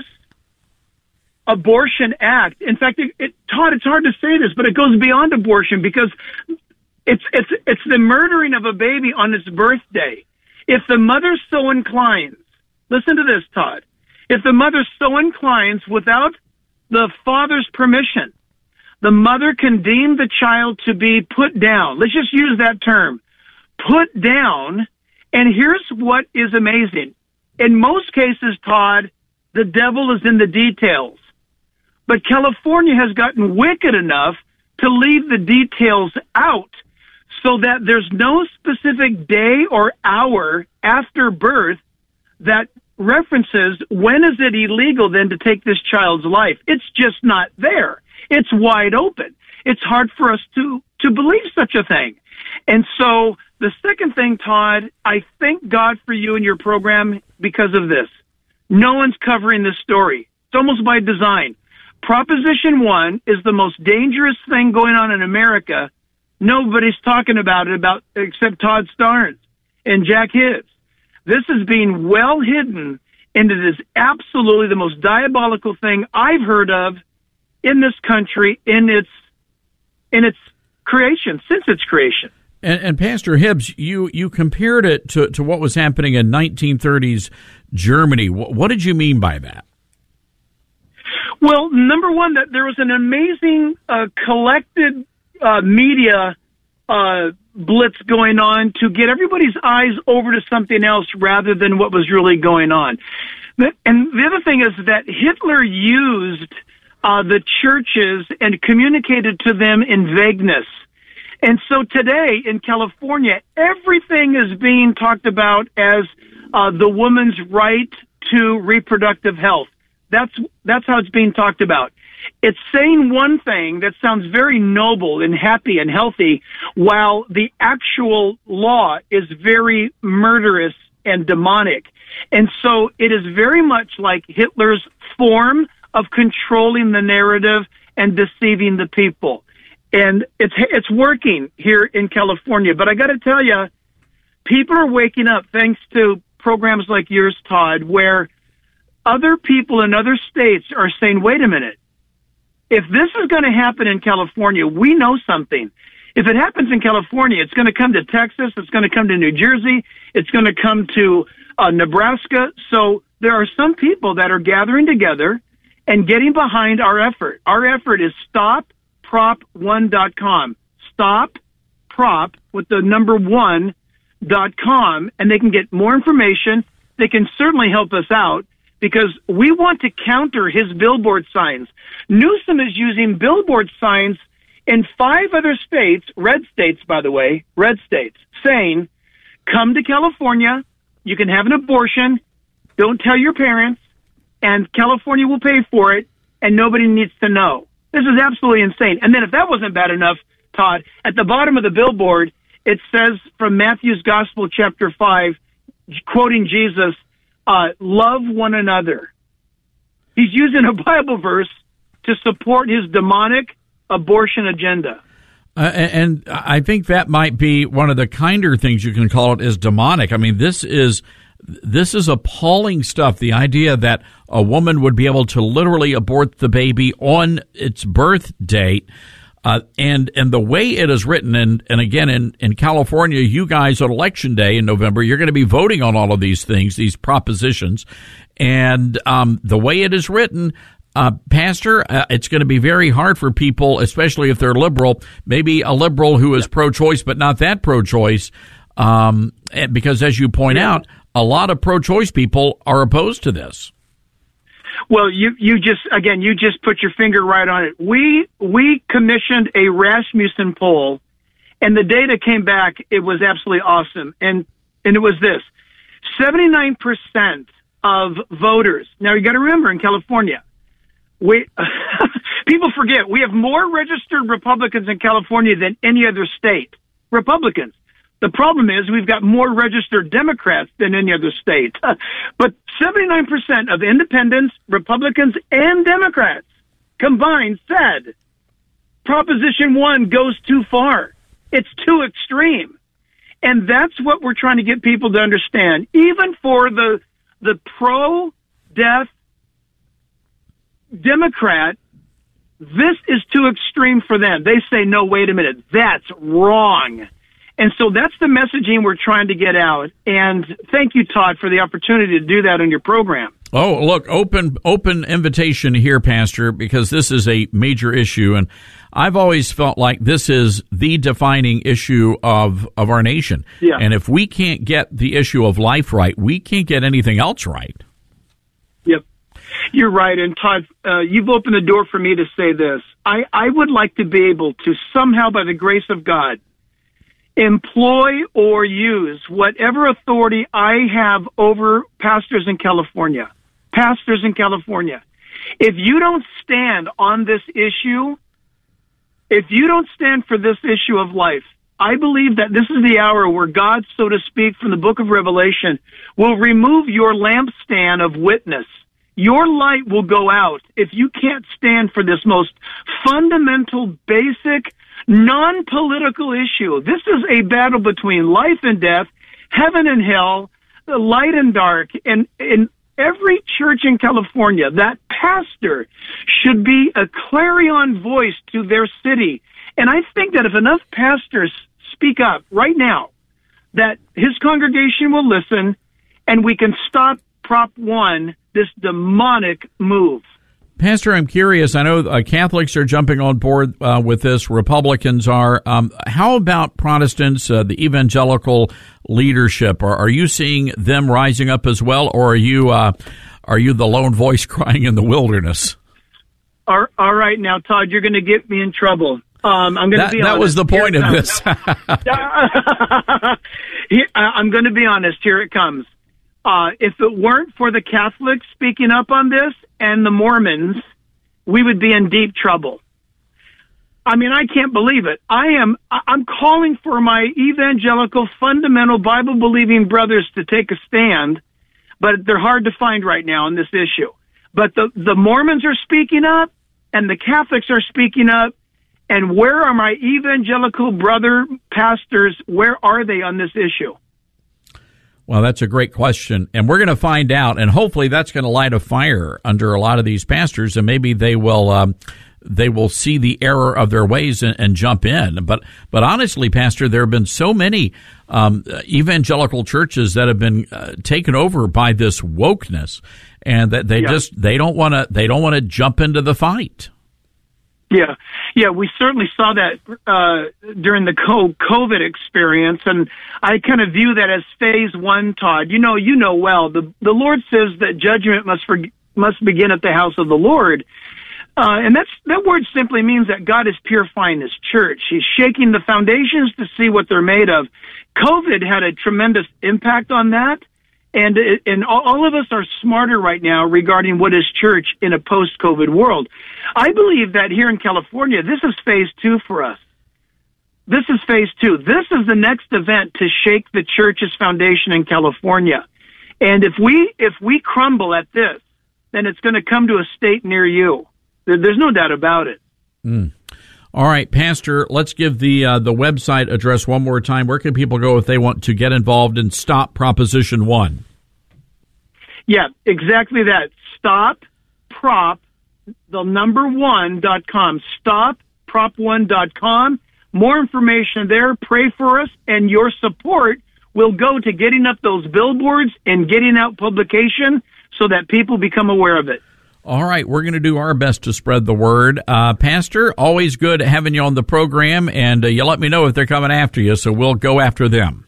abortion act. In fact, it, it, Todd, it's hard to say this, but it goes beyond abortion because it's it's it's the murdering of a baby on its birthday. If the mother so inclines, listen to this, Todd. If the mother so inclines without the father's permission, the mother can deem the child to be put down. Let's just use that term. Put down. And here's what is amazing. In most cases, Todd, the devil is in the details. But California has gotten wicked enough to leave the details out so that there's no specific day or hour after birth that references when is it illegal then to take this child's life. It's just not there. It's wide open. It's hard for us to, to believe such a thing. And so the second thing, Todd, I thank God for you and your program because of this. No one's covering this story. It's almost by design. Proposition one is the most dangerous thing going on in America. Nobody's talking about it about except Todd Starnes and Jack Hibbs. This is being well hidden, and it is absolutely the most diabolical thing I've heard of in this country in its in its creation, since its creation. And, and Pastor Hibbs, you, you compared it to, to what was happening in nineteen thirties Germany. What, what did you mean by that? Well, number one, that there was an amazing uh, collected uh, media uh blitz going on to get everybody's eyes over to something else rather than what was really going on. And the other thing is that Hitler used uh, the churches and communicated to them in vagueness. And so today in California, everything is being talked about as uh, the woman's right to reproductive health. That's that's how it's being talked about. It's saying one thing that sounds very noble and happy and healthy, while the actual law is very murderous and demonic. And so it is very much like Hitler's form of controlling the narrative and deceiving the people. And it's it's working here in California. But I got to tell you, people are waking up thanks to programs like yours, Todd, where other people in other states are saying, wait a minute, if this is going to happen in California, we know something. If it happens in California, it's going to come to Texas, it's going to come to New Jersey, it's going to come to uh, Nebraska. So there are some people that are gathering together and getting behind our effort. Our effort is stop prop one dot com. Stop prop with the number one dot com, and they can get more information. They can certainly help us out because we want to counter his billboard signs. Newsom is using billboard signs in five other states, red states, by the way, red states, saying, come to California, you can have an abortion, don't tell your parents, and California will pay for it, and nobody needs to know. This is absolutely insane. And then if that wasn't bad enough, Todd, at the bottom of the billboard, it says from Matthew's Gospel, chapter five, quoting Jesus, uh, love one another. He's using a Bible verse to support his demonic abortion agenda. Uh, and I think that might be one of the kinder things you can call it is demonic. I mean, this is this is appalling stuff. The idea that a woman would be able to literally abort the baby on its birth date. Uh, and and the way it is written, and, and again, in, in California, you guys on Election Day in November, you're going to be voting on all of these things, these propositions. And um, the way it is written, uh, Pastor, uh, it's going to be very hard for people, especially if they're liberal, maybe a liberal who is pro-choice but not that pro-choice, um, because as you point yeah. out, a lot of pro-choice people are opposed to this. Well, you, you just, again, you just put your finger right on it. We, we commissioned a Rasmussen poll, and the data came back. It was absolutely awesome. And, and it was this, seventy-nine percent of voters. Now you got to remember in California, we, people forget we have more registered Republicans in California than any other state. Republicans. The problem is we've got more registered Democrats than any other state. But seventy-nine percent of independents, Republicans, and Democrats combined said Proposition one goes too far. It's too extreme. And that's what we're trying to get people to understand. Even for the the pro-death Democrat, this is too extreme for them. They say, no, wait a minute, that's wrong. And so that's the messaging we're trying to get out. And thank you, Todd, for the opportunity to do that on your program. Oh, look, open open invitation here, Pastor, because this is a major issue. And I've always felt like this is the defining issue of, of our nation. Yeah. And if we can't get the issue of life right, we can't get anything else right. Yep. You're right. And Todd, uh, you've opened the door for me to say this. I, I would like to be able to somehow, by the grace of God, employ or use whatever authority I have over pastors in California. Pastors in California. If you don't stand on this issue, if you don't stand for this issue of life, I believe that this is the hour where God, so to speak, from the book of Revelation, will remove your lampstand of witness. Your light will go out if you can't stand for this most fundamental, basic, non-political issue. This is a battle between life and death, heaven and hell, light and dark. And in every church in California, that pastor should be a clarion voice to their city. And I think that if enough pastors speak up right now, that his congregation will listen and we can stop Prop one, this demonic move. Pastor, I'm curious. I know uh, Catholics are jumping on board uh, with this. Republicans are. Um, how about Protestants, uh, the evangelical leadership? Are, are you seeing them rising up as well, or are you uh, are you the lone voice crying in the wilderness? All, all right, now, Todd, you're going to get me in trouble. Um, I'm going to be that honest. was the point Here of this. Here, I'm going to be honest. Here it comes. Uh, if it weren't for the Catholics speaking up on this and the Mormons, we would be in deep trouble. I mean, I can't believe it. I am, I'm calling for my evangelical, fundamental, Bible-believing brothers to take a stand, but they're hard to find right now on this issue. But the, the Mormons are speaking up, and the Catholics are speaking up. And where are my evangelical brother pastors? Where are they on this issue? Well, that's a great question, and we're going to find out, and hopefully that's going to light a fire under a lot of these pastors, and maybe they will um, they will see the error of their ways and, and jump in. But but honestly, Pastor, there have been so many um, evangelical churches that have been uh, taken over by this wokeness, and that they Yeah. just they don't want to they don't want to jump into the fight. Yeah, yeah, we certainly saw that uh, during the COVID experience, and I kind of view that as phase one, Todd. You know, you know well, the the Lord says that judgment must for, must begin at the house of the Lord, uh, and that's that word simply means that God is purifying His church. He's shaking the foundations to see what they're made of. COVID had a tremendous impact on that. And and all of us are smarter right now regarding what is church in a post-COVID world. I believe that here in California, this is phase two for us. This is phase two. This is the next event to shake the church's foundation in California. And if we if we crumble at this, then it's going to come to a state near you. There's no doubt about it. Mm. All right, Pastor, let's give the uh, the website address one more time. Where can people go if they want to get involved and stop Proposition one? Yeah, exactly that. Stop prop the number one dot com. stop prop one dot com. More information there. Pray for us, and your support will go to getting up those billboards and getting out publication so that people become aware of it. All right, we're going to do our best to spread the word. Uh, Pastor, always good having you on the program, and uh, you let me know if they're coming after you, so we'll go after them.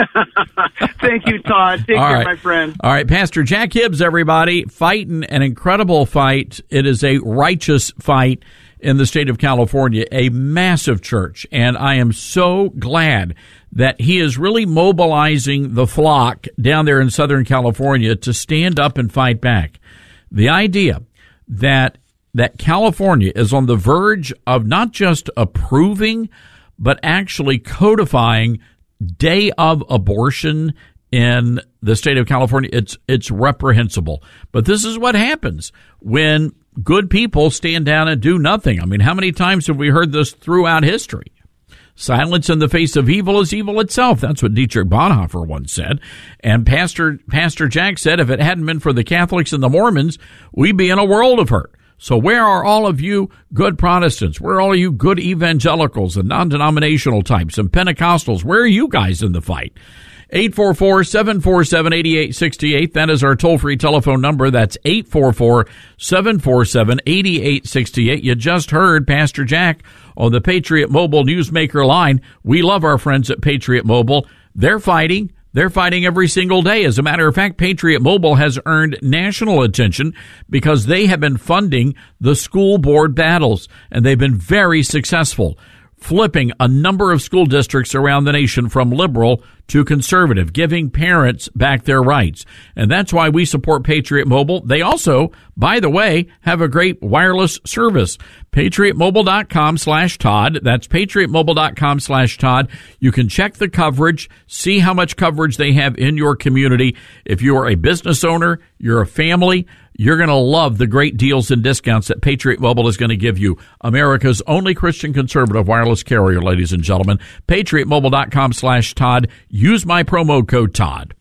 Thank you, Todd. Take All care, right. my friend. All right, Pastor Jack Hibbs, everybody, fighting an incredible fight. It is a righteous fight in the state of California, a massive church, and I am so glad that he is really mobilizing the flock down there in Southern California to stand up and fight back. The idea that that California is on the verge of not just approving, but actually codifying day of abortion in the state of California, it's it's reprehensible. But this is what happens when good people stand down and do nothing. I mean, how many times have we heard this throughout history? Silence in the face of evil is evil itself. That's what Dietrich Bonhoeffer once said. And Pastor Pastor Jack said if it hadn't been for the Catholics and the Mormons, we'd be in a world of hurt. So where are all of you good Protestants? Where are all of you good evangelicals and non-denominational types and Pentecostals? Where are you guys in the fight? eight four four, seven four seven, eight eight six eight. That is our toll-free telephone number. That's eight four four, seven four seven, eight eight six eight. You just heard Pastor Jack on the Patriot Mobile Newsmaker line. We love our friends at Patriot Mobile. They're fighting. They're fighting every single day. As a matter of fact, Patriot Mobile has earned national attention because they have been funding the school board battles, and they've been very successful, flipping a number of school districts around the nation from liberal to conservative, giving parents back their rights. And that's why we support Patriot Mobile. They also, by the way, have a great wireless service. PatriotMobile.com slash Todd. That's PatriotMobile.com slash Todd. You can check the coverage, see how much coverage they have in your community. If you are a business owner, you're a family, you're going to love the great deals and discounts that Patriot Mobile is going to give you. America's only Christian conservative wireless carrier, ladies and gentlemen. PatriotMobile.com slash Todd. Use my promo code Todd.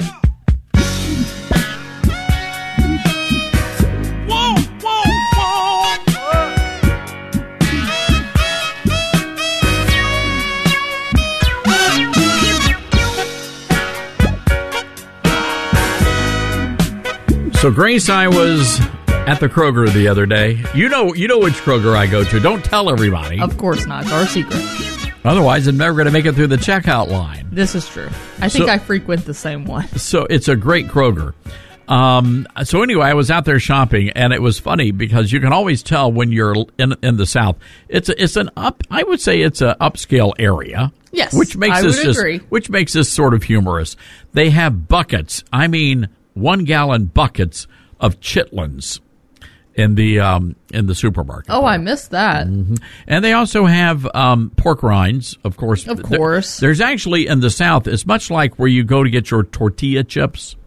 So, Grace, I was at the Kroger the other day. You know, you know which Kroger I go to. Don't tell everybody. Of course not. It's our secret. Otherwise, I'm never going to make it through the checkout line. This is true. I think So- I frequent the same one. So it's a great Kroger. Um, so anyway, I was out there shopping, and it was funny because you can always tell when you're in in the South. It's a, it's an up. I would say it's a upscale area. Yes, which makes I this would just agree. which makes this sort of humorous. They have buckets. I mean, one gallon buckets of chitlins in the um, in the supermarket. Oh, I missed that. Mm-hmm. And they also have um, pork rinds, of course. Of There- course. there's actually in the South, it's much like where you go to get your tortilla chips.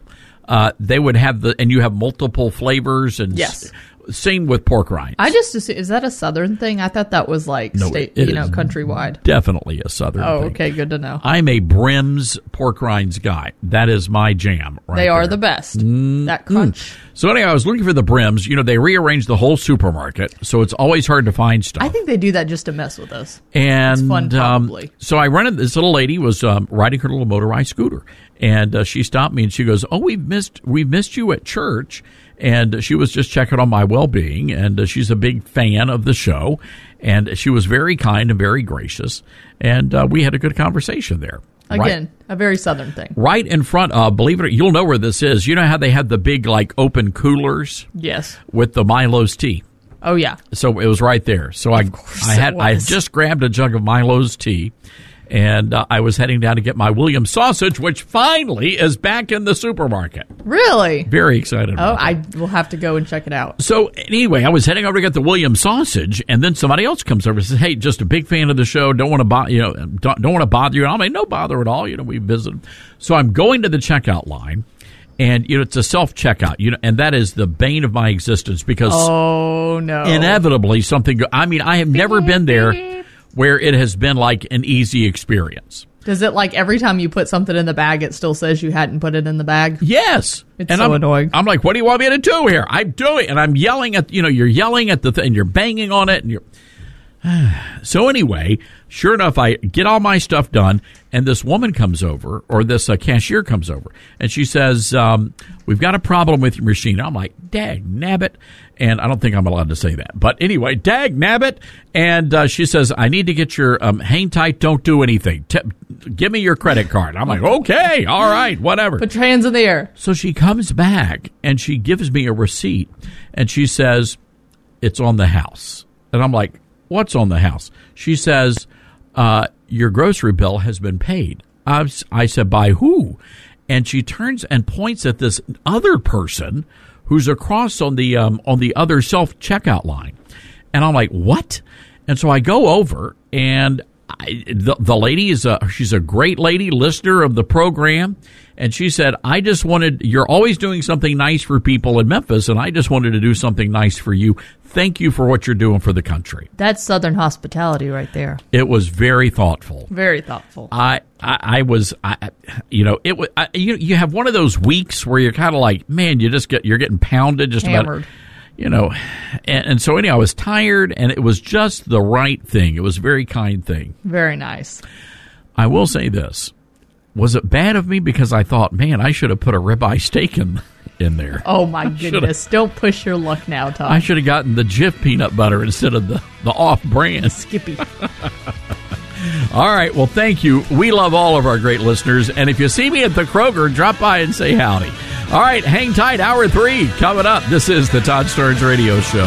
uh, they would have the, and you have multiple flavors and Yes. s- same with pork rinds. I just assume, is that a Southern thing? I thought that was like No, state, it you know, is countrywide. Definitely a Southern Oh, thing. okay, good to know. I'm a Brim's pork rinds guy. That is my jam. Right They are there. the best. Mm, That crunch. mm. So anyway, I was looking for the Brims. You know, they rearranged the whole supermarket, so it's always hard to find stuff. I think they do that just to mess with us. And It's fun, um, probably. so I rented this little lady was um, riding her little motorized scooter, and uh, she stopped me and she goes, "Oh, we've missed we've missed you at church." And she was just checking on my well-being, and uh, she's a big fan of the show, and she was very kind and very gracious, and uh, we had a good conversation there. Again, Right, a very Southern thing. right in front of, believe it or you'll know where this is. You know how they had the big like open coolers Yes. with the Milo's tea. Oh, yeah. So it was right there. So I, I had, it I had was. just grabbed a jug of Milo's tea, and uh, I was heading down to get my Williams sausage, which finally is back in the supermarket. Really? Very excited. Oh, about that. I will have to go and check it out. So anyway, I was heading over to get the Williams sausage, and then somebody else comes over and says, "Hey, just a big fan of the show. Don't want to bother you know, don't, don't want to bother you." And I'm like, "No bother at all. You know, we visited." So I'm going to the checkout line. And, you know, it's a self-checkout, you know, and that is the bane of my existence because Oh, no. inevitably something, go- I mean, I have never been there where it has been like an easy experience. Does it like every time you put something in the bag, it still says you hadn't put it in the bag? Yes. It's and so I'm, annoying. I'm like, what do you want me to do here? I'm doing, and I'm yelling at, you know, you're yelling at the thing, and you're banging on it, and you're. So anyway, sure enough, I get all my stuff done, and this woman comes over, or this uh, cashier comes over, and she says, um, "We've got a problem with your machine." I'm like, "Dag nabbit," and I don't think I'm allowed to say that, but anyway, dag nabbit, and uh, she says, "I need to get your um, hang tight, don't do anything. T- give me your credit card." I'm like, "Okay, all right, whatever." Put your hands in the air. So she comes back and she gives me a receipt, and she says, "It's on the house," and I'm like, "What's on the house?" She says, uh, "Your grocery bill has been paid." I, was, I said, "By who?" And she turns and points at this other person who's across on the um, on the other self checkout line, and I'm like, "What?" And so I go over, and I, the the lady is a she's a great lady, listener of the program, and she said, "I just wanted you're always doing something nice for people in Memphis, and I just wanted to do something nice for you. Thank you for what you're doing for the country." That's Southern hospitality right there. It was very thoughtful. Very thoughtful. I, I, I was, I, you know, it was, I, you, you have one of those weeks where you're kind of like, man, you just get, you're getting pounded just Hammered. about, you know, and, and so anyway, I was tired, and it was just the right thing. It was a very kind thing. Very nice. I will say this. Was it bad of me because I thought, man, I should have put a ribeye steak in, in there? Oh, my goodness. Don't push your luck now, Tom. I should have gotten the Jif peanut butter instead of the, the off-brand. Skippy. All right. Well, thank you. We love all of our great listeners. And if you see me at the Kroger, drop by and say howdy. All right. Hang tight. Hour three coming up. This is the Todd Starnes Radio Show.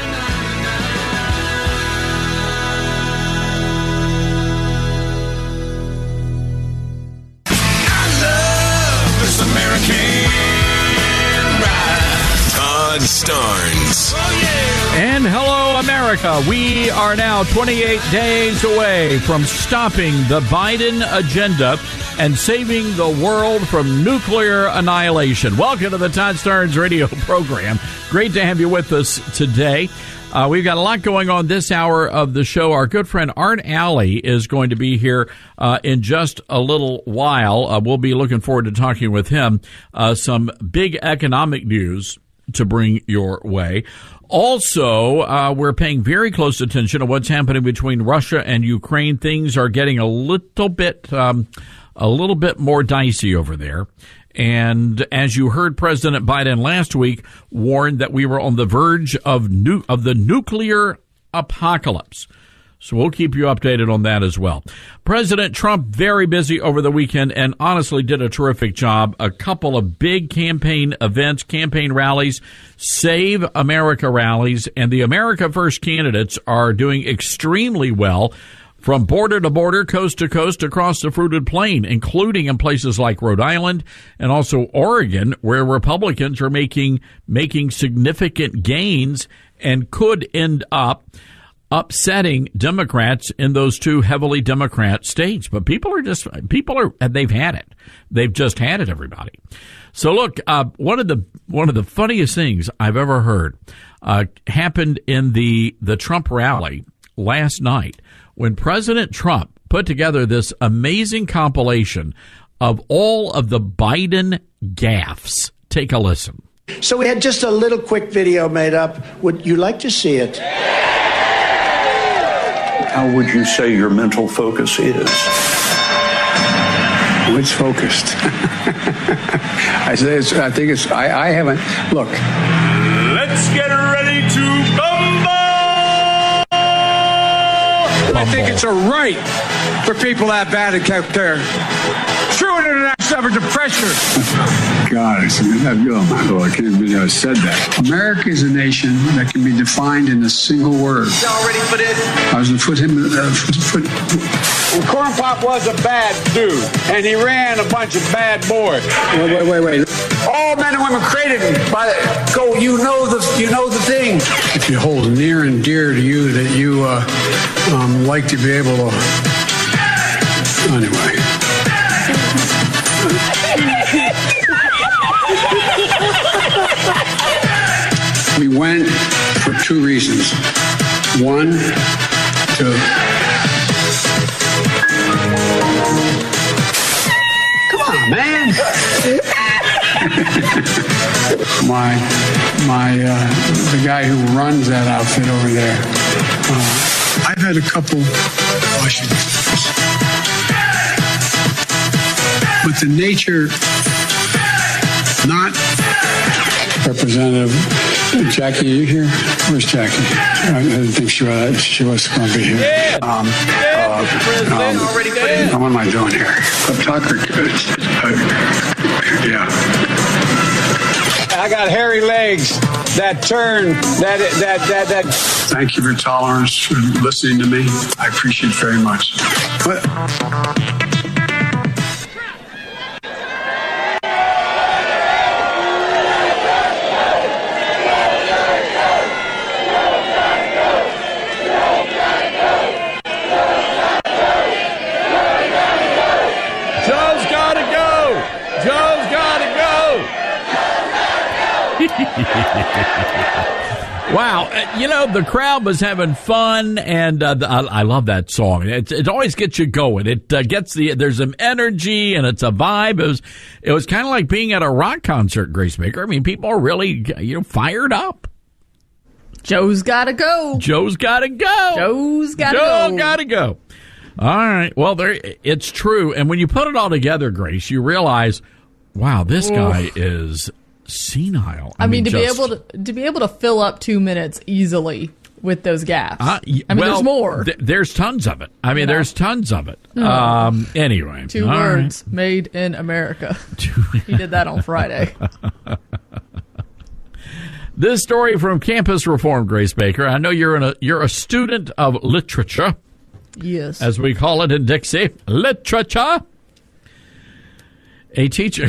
This American ride. Todd Starnes. And hello, America. We are now twenty-eight days away from stopping the Biden agenda and saving the world from nuclear annihilation. Welcome to the Todd Starnes radio program. Great to have you with us today. Uh, we've got a lot going on this hour of the show. Our good friend Art Alley is going to be here uh, in just a little while. Uh, we'll be looking forward to talking with him. Uh, some big economic news to bring your way. Also, uh, we're paying very close attention to what's happening between Russia and Ukraine. Things are getting a little bit, um, a little bit more dicey over there. And as you heard, President Biden last week warned that we were on the verge of nu- of the nuclear apocalypse. So we'll keep you updated on that as well. President Trump, very busy over the weekend and honestly did a terrific job. A couple of big campaign events, campaign rallies, Save America rallies, and the America First candidates are doing extremely well from border to border, coast to coast, across the fruited plain, including in places like Rhode Island and also Oregon, where Republicans are making making significant gains and could end up upsetting Democrats in those two heavily Democrat states. But people are just, people are, they've had it. They've just had it, everybody. So look, uh, one of the, one of the funniest things I've ever heard, uh, happened in the, the Trump rally last night when President Trump put together this amazing compilation of all of the Biden gaffes. Take a listen. So we had just a little quick video made up. Would you like to see it? How would you say your mental focus is? Oh, it's focused. I say it's, I think it's, I, I haven't, look. Let's get ready to bumble! I think it's a right for people that bad at character. True international effort to pressure. God, I said, oh, I can't believe I said that. America is a nation that can be defined in a single word. Y'all ready for this? I was going to put him, uh, foot, foot. Well, Corn Pop was a bad dude, and he ran a bunch of bad boys. Wait, wait, wait, wait. All men and women created by the, go, you know the, you know the thing. If you hold near and dear to you that you uh, um, like to be able to, anyway. We went for two reasons. One, to come on, man. my my uh, the guy who runs that outfit over there. Uh, I've had a couple Washingtons, but the nature, not Representative Jackie, are you here? Where's Jackie? I didn't think she was, she was going to be here. Dead. Um, Dead, uh, Mister President, um, already dead. What am I doing here? Up Tucker. Uh, yeah. I got hairy legs that turn, that, that, that, that. Thank you for tolerance, for listening to me. I appreciate it very much. But, Wow, you know, the crowd was having fun, and uh, I, I love that song. It, it always gets you going. It uh, gets the there's some energy, and it's a vibe. It was it was kind of like being at a rock concert, Grace Baker. I mean, people are really, you know, fired up. Joe's got to go. Joe's got to go. Joe's got to Joe go. got to go. All right. Well, there it's true. And when you put it all together, Grace, you realize, wow, this guy Oof. is senile. I, I mean, mean, to just, be able to to be able to fill up two minutes easily with those gaps. Uh, y- I mean, well, there's more. Th- there's tons of it. I mean, Yeah. there's tons of it. Hmm. Um, anyway, Two all words, made in America. He did that on Friday. right. This story from Campus Reform, Grace Baker. I know you're in a you're a student of literature, Yes. as we call it in Dixie. Literature. A teacher.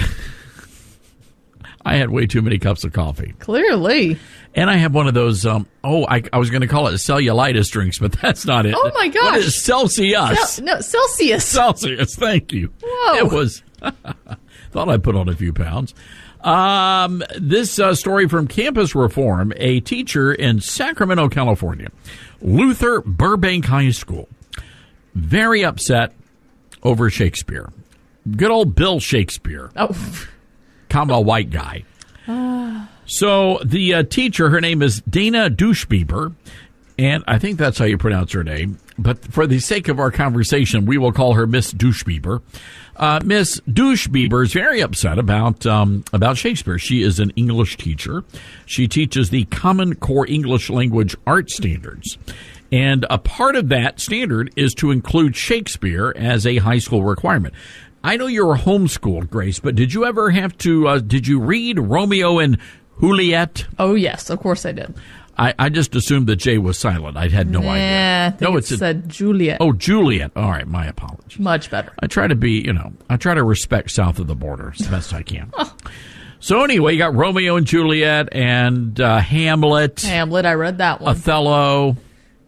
I had way too many cups of coffee. Clearly. And I have one of those, um, oh, I, I was going to call it cellulitis drinks, but that's not it. Oh, my gosh. What is Celsius? Cel- no, Celsius. Celsius, thank you. Whoa. It was, thought I put on a few pounds. Um, this uh, story from Campus Reform, a teacher in Sacramento, California, Luther Burbank High School, very upset over Shakespeare. Good old Bill Shakespeare. Oh. Comma white guy. Ah. So the uh, teacher, her name is Dana Douchebieber, and I think that's how you pronounce her name. But for the sake of our conversation, we will call her Miss Douchebieber. Uh, Miss Douchebieber is very upset about um, about Shakespeare. She is an English teacher. She teaches the Common Core English Language Art Standards. And a part of that standard is to include Shakespeare as a high school requirement. I know you were homeschooled, Grace, but did you ever have to, uh, did you read Romeo and Juliet? Oh, yes, of course I did. I, I just assumed that J was silent. I had no nah, idea. I think No, it it's a- said Juliet. Oh, Juliet. All right, my apologies. Much better. I try to be, you know, I try to respect south of the border as best I can. So anyway, you got Romeo and Juliet and uh, Hamlet, Hamlet, I read that one. Othello.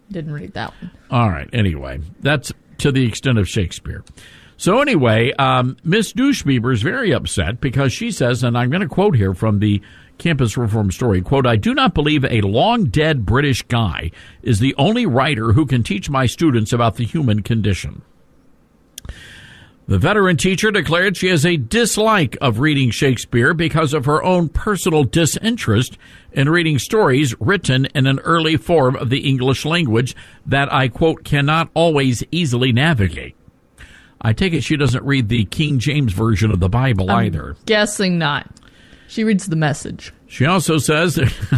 Didn't read that one. All right. Anyway, that's to the extent of Shakespeare. So anyway, um, Miss Douchebieber is very upset because she says, and I'm going to quote here from the Campus Reform story, quote, "I do not believe a long-dead British guy is the only writer who can teach my students about the human condition." The veteran teacher declared she has a dislike of reading Shakespeare because of her own personal disinterest in reading stories written in an early form of the English language that I, quote, "cannot always easily navigate." I take it she doesn't read the King James Version of the Bible I'm either. Guessing not. She reads the Message. She also says,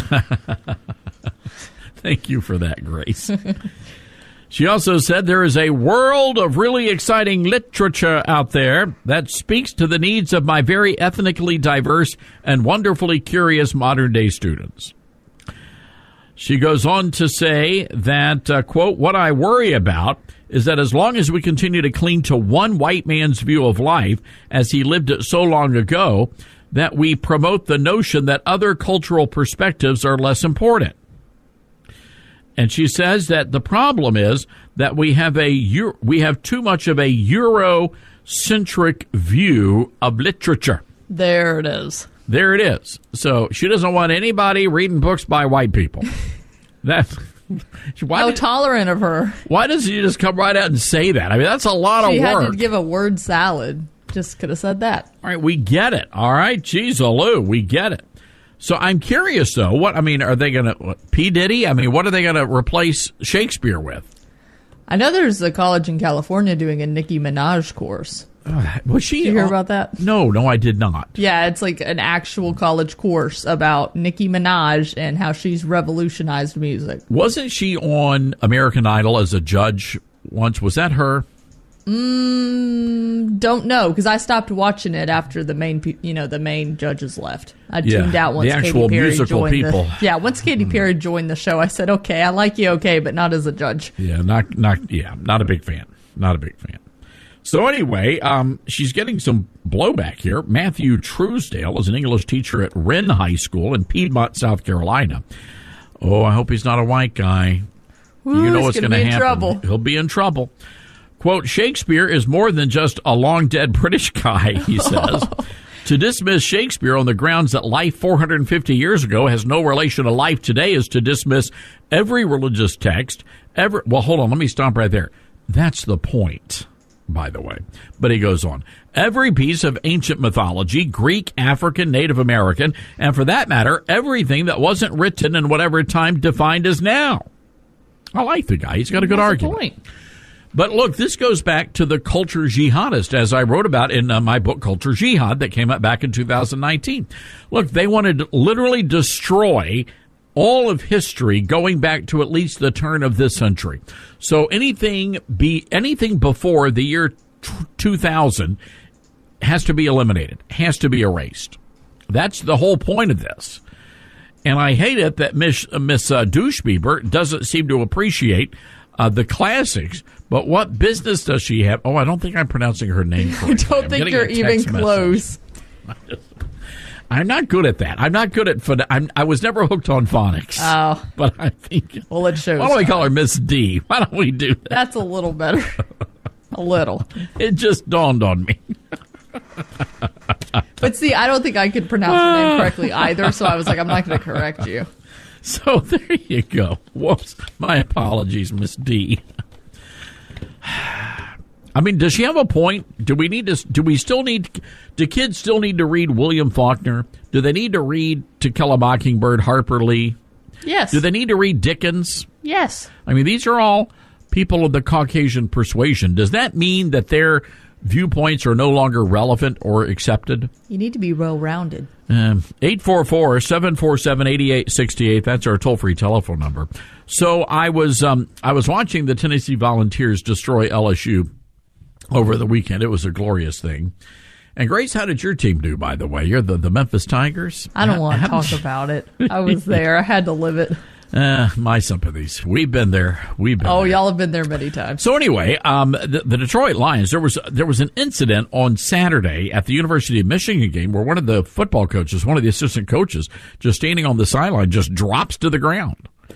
thank you for that, Grace. She also said there is a world of really exciting literature out there that speaks to the needs of my very ethnically diverse and wonderfully curious modern-day students. She goes on to say that, uh, quote, "What I worry about is that as long as we continue to cling to one white man's view of life as he lived it so long ago, that we promote the notion that other cultural perspectives are less important." And she says that the problem is that we have a we have too much of a Eurocentric view of literature. There it is. There it is. So she doesn't want anybody reading books by white people. That's why How did, tolerant of her. Why doesn't she just come right out and say that? I mean, that's a lot She of had work. to give a word salad. Just could have said that. All right, we get it. All right, geez, Lou, we get it. So I'm curious, though. What I mean, are they going to P. Diddy? I mean, what are they going to replace Shakespeare with? I know there's a college in California doing a Nicki Minaj course. Uh, was she? Did you hear uh, about that? No, no, I did not. Yeah, it's like an actual college course about Nicki Minaj and how she's revolutionized music. Wasn't she on American Idol as a judge once? Was that her? Mm, don't know, because I stopped watching it after the main, pe- you know, the main judges left. I Yeah, tuned out once the actual Katy Perry musical joined people. The, yeah, once Katy Perry joined the show, I said, "Okay, I like you, okay, but not as a judge." Yeah, not not yeah, not a big fan. Not a big fan. So anyway, um, she's getting some blowback here. Matthew Truesdale is an English teacher at Wren High School in Piedmont, South Carolina. Oh, I hope he's not a white guy. Ooh, you know he's what's gonna going to be in happen. trouble. He'll be in trouble. Quote, "Shakespeare is more than just a long-dead British guy," he says. "To dismiss Shakespeare on the grounds that life four hundred fifty years ago has no relation to life today is to dismiss every religious text. Every, well, hold on. Let me stop right there. That's the point, by the way." But he goes on. "Every piece of ancient mythology, Greek, African, Native American, and for that matter, everything that wasn't written in whatever time defined as now." I like the guy. He's got a good That's the argument. point. But look, this goes back to the culture jihadist, as I wrote about in uh, my book, Culture Jihad, that came out back in two thousand nineteen. Look, they wanted to literally destroy all of history going back to at least the turn of this century. So anything be anything before the year two thousand has to be eliminated, has to be erased. That's the whole point of this. And I hate it that Miss, uh, Miss uh, Douchebieber doesn't seem to appreciate uh, the classics. But what business does she have? Oh, I don't think I'm pronouncing her name correctly. I don't I'm think getting you're a text even message. close. I'm not good at that. I'm not good at phon- I'm, I was never hooked on phonics. Oh. But I think. Well, it shows. Why don't we call her Miss D? Why don't we do that? That's a little better. A little. It just dawned on me. But see, I don't think I could pronounce her name correctly either, so I was like, I'm not going to correct you. So there you go. Whoops. My apologies, Miss D. I mean, does she have a point? Do we need to? Do we still need? Do kids still need to read William Faulkner? Do they need to read To Kill a Mockingbird, Harper Lee? Yes. Do they need to read Dickens? Yes. I mean, these are all people of the Caucasian persuasion. Does that mean that their viewpoints are no longer relevant or accepted? You need to be well-rounded. Um, eight four four, seven four seven, eight eight six eight. That's our toll-free telephone number. So I was um, I was watching the Tennessee Volunteers destroy L S U over the weekend. It was a glorious thing. And Grace, how did your team do, by the way? You're the, the Memphis Tigers? I don't How- want to how- talk about it. I was there. I had to live it. Uh, my sympathies. We've been there. We've been Oh, there. y'all have been there many times. So anyway, um, the, the Detroit Lions, there was there was an incident on Saturday at the University of Michigan game where one of the football coaches, one of the assistant coaches, just standing on the sideline, just drops to the ground.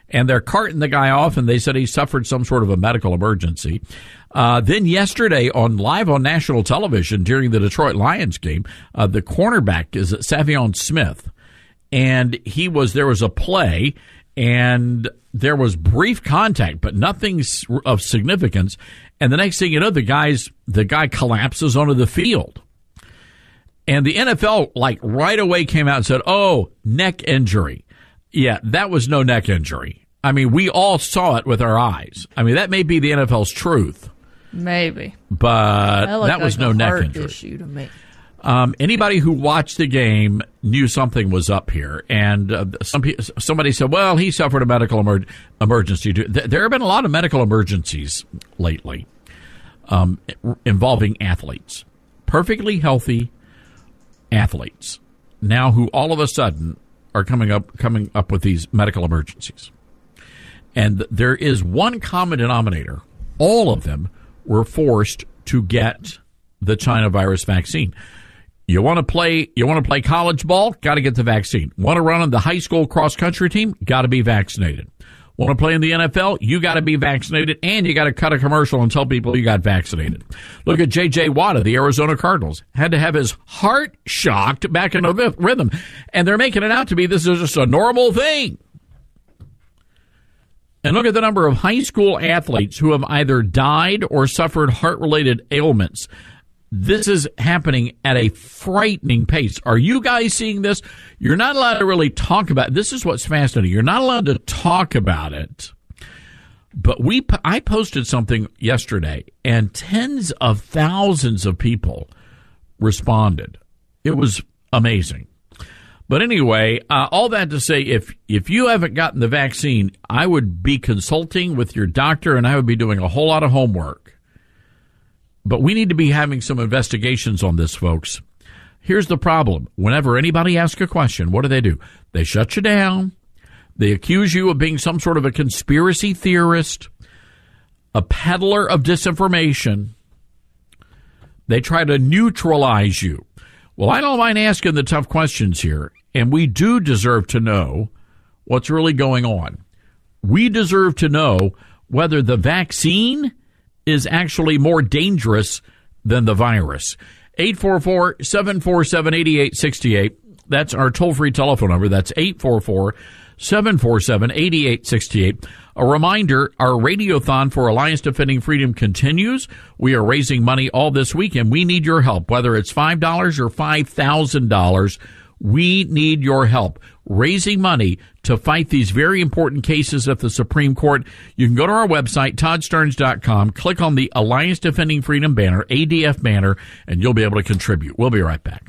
and they're carting the guy off, and they said he suffered some sort of a medical emergency. Uh, then yesterday, on live on national television during the Detroit Lions game, uh, the cornerback is Savion Smith, and he was there was a play, and there was brief contact, but nothing of significance. And the next thing you know, the guy's the guy collapses onto the field. And the N F L, like, right away came out and said, oh, neck injury. Yeah, that was no neck injury. I mean, we all saw it with our eyes. I mean, that may be the N F L's truth. Maybe. But that, that was like no a neck heart injury. Issue to me. Um, anybody who watched the game knew something was up here. And uh, some pe- somebody said, well, he suffered a medical emer- emergency. There have been a lot of medical emergencies lately um, involving athletes. Perfectly healthy athletes now who all of a sudden are coming up coming up with these medical emergencies. And there is one common denominator. All of them were forced to get the China virus vaccine. You want to play you want to play college ball? Got to get the vaccine. Want to run on the high school cross country team? Got to be vaccinated. Want to play in the N F L? You got to be vaccinated, and you got to cut a commercial and tell people you got vaccinated. Look at J J. Watt of the Arizona Cardinals. Had to have his heart shocked back into rhythm, and they're making it out to be this is just a normal thing. And look at the number of high school athletes who have either died or suffered heart-related ailments. This is happening at a frightening pace. Are you guys seeing this? You're not allowed to really talk about it. This is what's fascinating. You're not allowed to talk about it. But we, I posted something yesterday, and tens of thousands of people responded. It was amazing. But anyway, uh, all that to say, if if you haven't gotten the vaccine, I would be consulting with your doctor, and I would be doing a whole lot of homework. But we need to be having some investigations on this, folks. Here's the problem. Whenever anybody asks a question, what do they do? They shut you down. They accuse you of being some sort of a conspiracy theorist, a peddler of disinformation. They try to neutralize you. Well, I don't mind asking the tough questions here, and we do deserve to know what's really going on. We deserve to know whether the vaccine is actually more dangerous than the virus. eight four four, seven four seven, eight eight six eight. That's our toll-free telephone number. That's eight four four, seven four seven, eight eight six eight. A reminder, our radiothon for Alliance Defending Freedom continues. We are raising money all this week, and we need your help, whether it's five dollars or five thousand dollars. We need your help raising money to fight these very important cases at the Supreme Court. You can go to our website, todd starnes dot com, click on the Alliance Defending Freedom banner, A D F banner, and you'll be able to contribute. We'll be right back.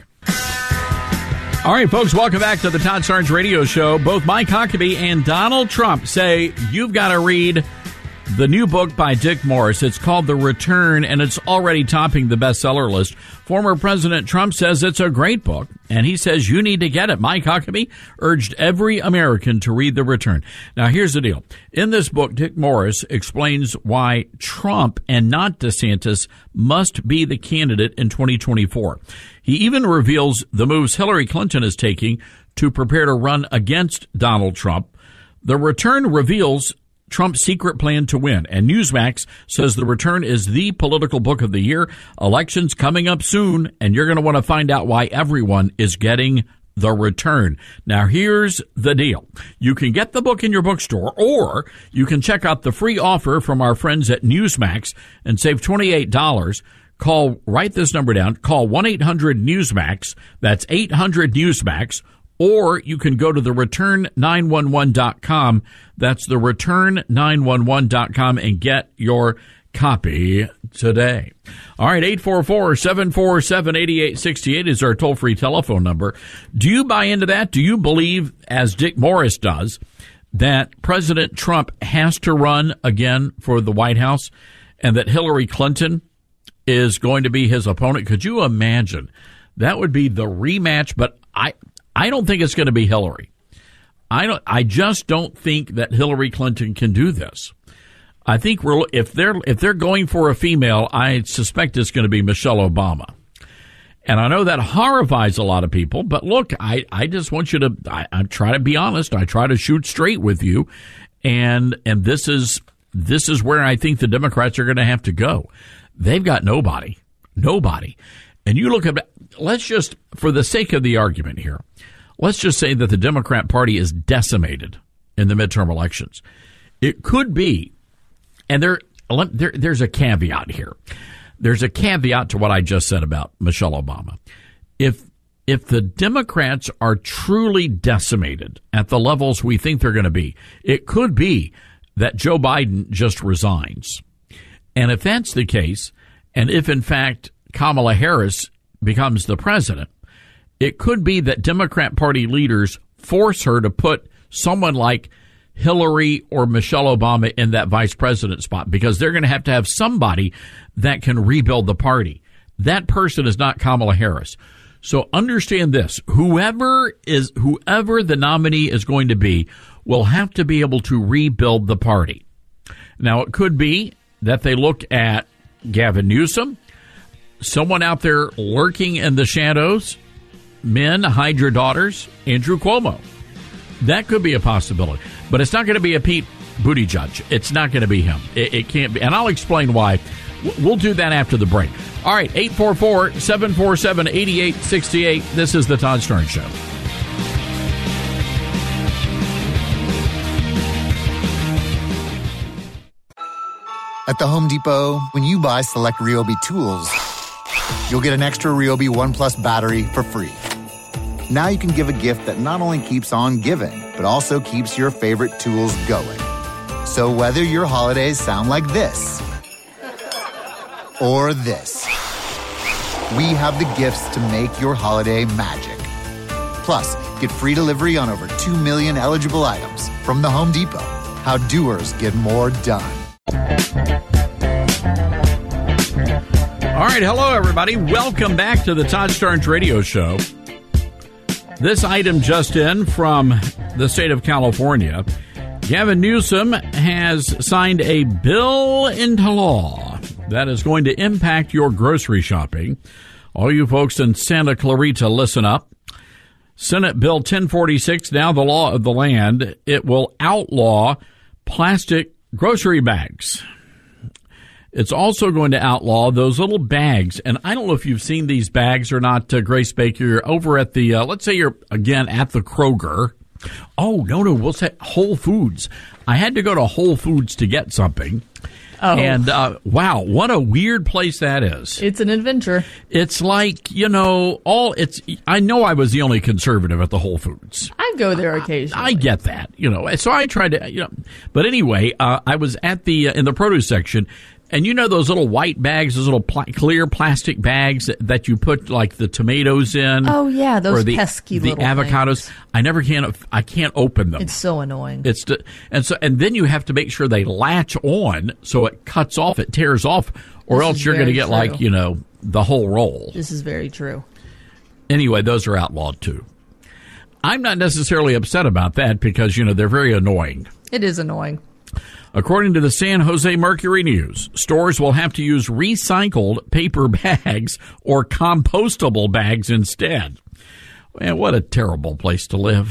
All right, folks, welcome back to the Todd Starnes Radio Show. Both Mike Huckabee and Donald Trump say you've got to read the new book by Dick Morris. It's called The Return, and it's already topping the bestseller list. Former President Trump says it's a great book, and he says you need to get it. Mike Huckabee urged every American to read The Return. Now, here's the deal. In this book, Dick Morris explains why Trump and not DeSantis must be the candidate in twenty twenty-four. He even reveals the moves Hillary Clinton is taking to prepare to run against Donald Trump. The Return reveals Trump's secret plan to win. And Newsmax says The Return is the political book of the year. Elections coming up soon, and you're going to want to find out why everyone is getting The Return. Now, here's the deal. You can get the book in your bookstore, or you can check out the free offer from our friends at Newsmax and save twenty-eight dollars. Call, write this number down, call one eight hundred Newsmax. That's eight hundred Newsmax. Or you can go to the return nine one one dot com. That's the return nine one one dot com and get your copy today. All right, eight four four, seven four seven, eight eight six eight is our toll-free telephone number. Do you buy into that? Do you believe, as Dick Morris does, that President Trump has to run again for the White House and that Hillary Clinton is going to be his opponent? Could you imagine? That would be the rematch, but I... I don't think it's going to be Hillary. I don't. I just don't think that Hillary Clinton can do this. I think we're if they're if they're going for a female, I suspect it's going to be Michelle Obama. And I know that horrifies a lot of people, but look, I, I just want you to I, I try to be honest. I try to shoot straight with you. And and this is this is where I think the Democrats are going to have to go. They've got nobody, nobody. And you look at, let's just, for the sake of the argument here, let's just say that the Democrat Party is decimated in the midterm elections. It could be, and there, there there's a caveat here. There's a caveat to what I just said about Michelle Obama. If if the Democrats are truly decimated at the levels we think they're going to be, it could be that Joe Biden just resigns. And if that's the case, and if in fact Kamala Harris becomes the president, it could be that Democrat Party leaders force her to put someone like Hillary or Michelle Obama in that vice president spot, because they're going to have to have somebody that can rebuild the party. That person is not Kamala Harris. So understand this, whoever is, whoever the nominee is going to be will have to be able to rebuild the party. Now, it could be that they look at Gavin Newsom, someone out there lurking in the shadows, men, hide your daughters, Andrew Cuomo. That could be a possibility. But it's not going to be a Pete Buttigieg. It's not going to be him. It, it can't be. And I'll explain why. We'll do that after the break. All right, eight four four, seven four seven, eight eight six eight. This is the Todd Starnes Show. At the Home Depot, when you buy select Ryobi tools, you'll get an extra Ryobi One Plus battery for free. Now you can give a gift that not only keeps on giving, but also keeps your favorite tools going. So whether your holidays sound like this or this, we have the gifts to make your holiday magic. Plus, get free delivery on over two million eligible items from the Home Depot. How doers get more done. All right, hello, everybody. Welcome back to the Todd Starnes Radio Show. This item just in from the state of California. Gavin Newsom has signed a bill into law that is going to impact your grocery shopping. All you folks in Santa Clarita, listen up. Senate Bill ten forty-six, now the law of the land. It will outlaw plastic grocery bags. It's also going to outlaw those little bags. And I don't know if you've seen these bags or not, uh, Grace Baker. You're over at the, uh, let's say you're, again, at the Kroger. Oh, no, no, we'll say Whole Foods. I had to go to Whole Foods to get something. Oh. And, uh, wow, what a weird place that is. It's an adventure. It's like, you know, all it's, I know I was the only conservative at the Whole Foods. I go there occasionally. I, I get that, you know, so I tried to, you know, but anyway, uh, I was at the, uh, in the produce section. And you know those little white bags, those little pl- clear plastic bags that, that you put like the tomatoes in? Oh yeah, those or the, pesky the little avocados. things. I never can. I can't open them. It's so annoying. It's to, and so and then you have to make sure they latch on so it cuts off, it tears off, or This else is you're going to get true. like you know the whole roll. This is very true. Anyway, those are outlawed too. I'm not necessarily upset about that because you know they're very annoying. It is annoying. According to the San Jose Mercury News, stores will have to use recycled paper bags or compostable bags instead. Man, what a terrible place to live.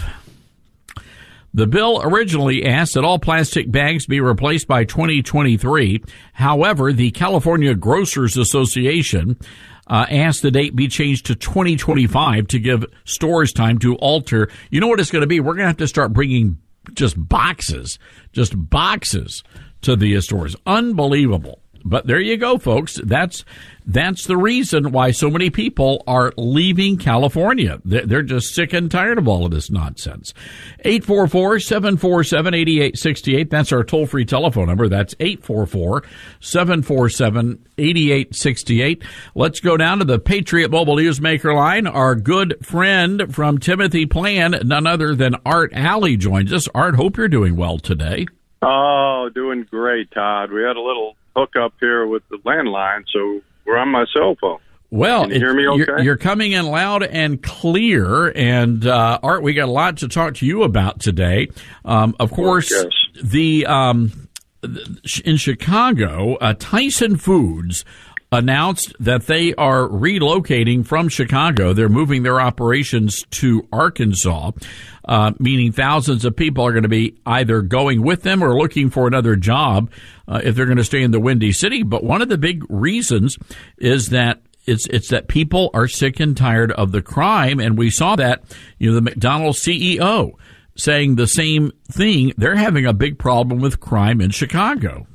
The bill originally asked that all plastic bags be replaced by twenty twenty-three. However, the California Grocers Association uh, asked the date be changed to twenty twenty-five to give stores time to alter. You know what it's going to be? We're going to have to start bringing just boxes, just boxes to the stores. Unbelievable. But there you go, folks. That's that's the reason why so many people are leaving California. They're just sick and tired of all of this nonsense. eight four four, seven four seven, eight eight six eight. That's our toll-free telephone number. That's eight four four, seven four seven, eight eight six eight. Let's go down to the Patriot Mobile Newsmaker line. Our good friend from Timothy Plan, none other than Art Alley, joins us. Art, hope you're doing well today. Oh, doing great, Todd. We had a little hookup here with the landline, so we're on my cell phone. Well, Can you hear me okay? You're, you're coming in loud and clear. And, uh, Art, we got a lot to talk to you about today. Um, of course, yes. the um, in Chicago, uh, Tyson Foods announced that they are relocating from Chicago. They're moving their operations to Arkansas, uh, meaning thousands of people are going to be either going with them or looking for another job uh, if they're going to stay in the Windy City. But one of the big reasons is that It's it's that people are sick and tired of the crime, and we saw that, you know, the McDonald's C E O saying the same thing. They're having a big problem with crime in Chicago.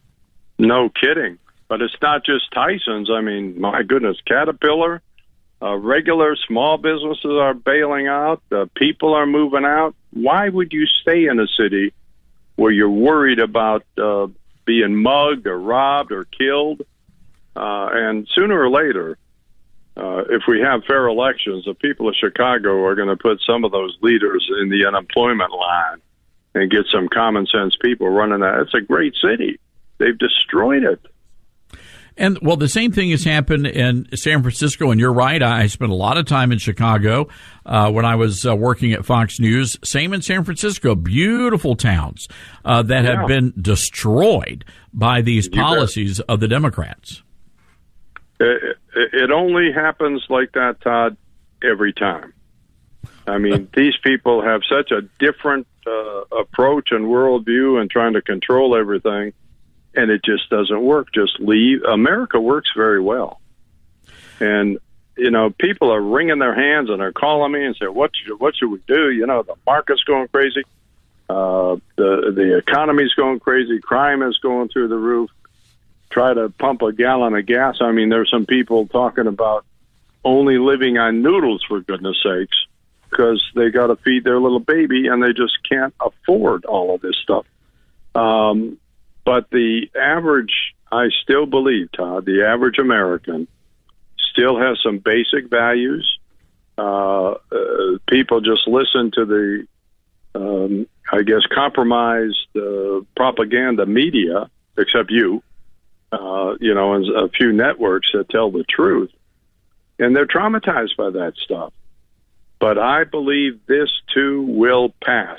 No kidding. But it's not just Tyson's. I mean, my goodness, Caterpillar, uh, regular small businesses are bailing out. Uh, people are moving out. Why would you stay in a city where you're worried about uh, being mugged or robbed or killed? Uh, and sooner or later, uh, if we have fair elections, the people of Chicago are going to put some of those leaders in the unemployment line and get some common sense people running that. It's a great city. They've destroyed it. And, well, the same thing has happened in San Francisco, and you're right. I spent a lot of time in Chicago uh, when I was uh, working at Fox News. Same in San Francisco. Beautiful towns uh, that have Yeah. been destroyed by these You bet. policies of the Democrats. It, it only happens like that, Todd, every time. I mean, these people have such a different uh, approach and worldview and trying to control everything, and it just doesn't work. Just leave. America works very well. And, you know, people are wringing their hands and they're calling me and say, what should, what should we do? You know, the market's going crazy. Uh, the, the economy's going crazy. Crime is going through the roof. Try to pump a gallon of gas. I mean, there's some people talking about only living on noodles, for goodness sakes, because they got to feed their little baby and they just can't afford all of this stuff. Um, but the average, I still believe, Todd, the average American still has some basic values. Uh, uh, people just listen to the, um, I guess, compromised uh, propaganda media, except you. Uh, you know, and a few networks that tell the truth. And they're traumatized by that stuff. But I believe this, too, will pass.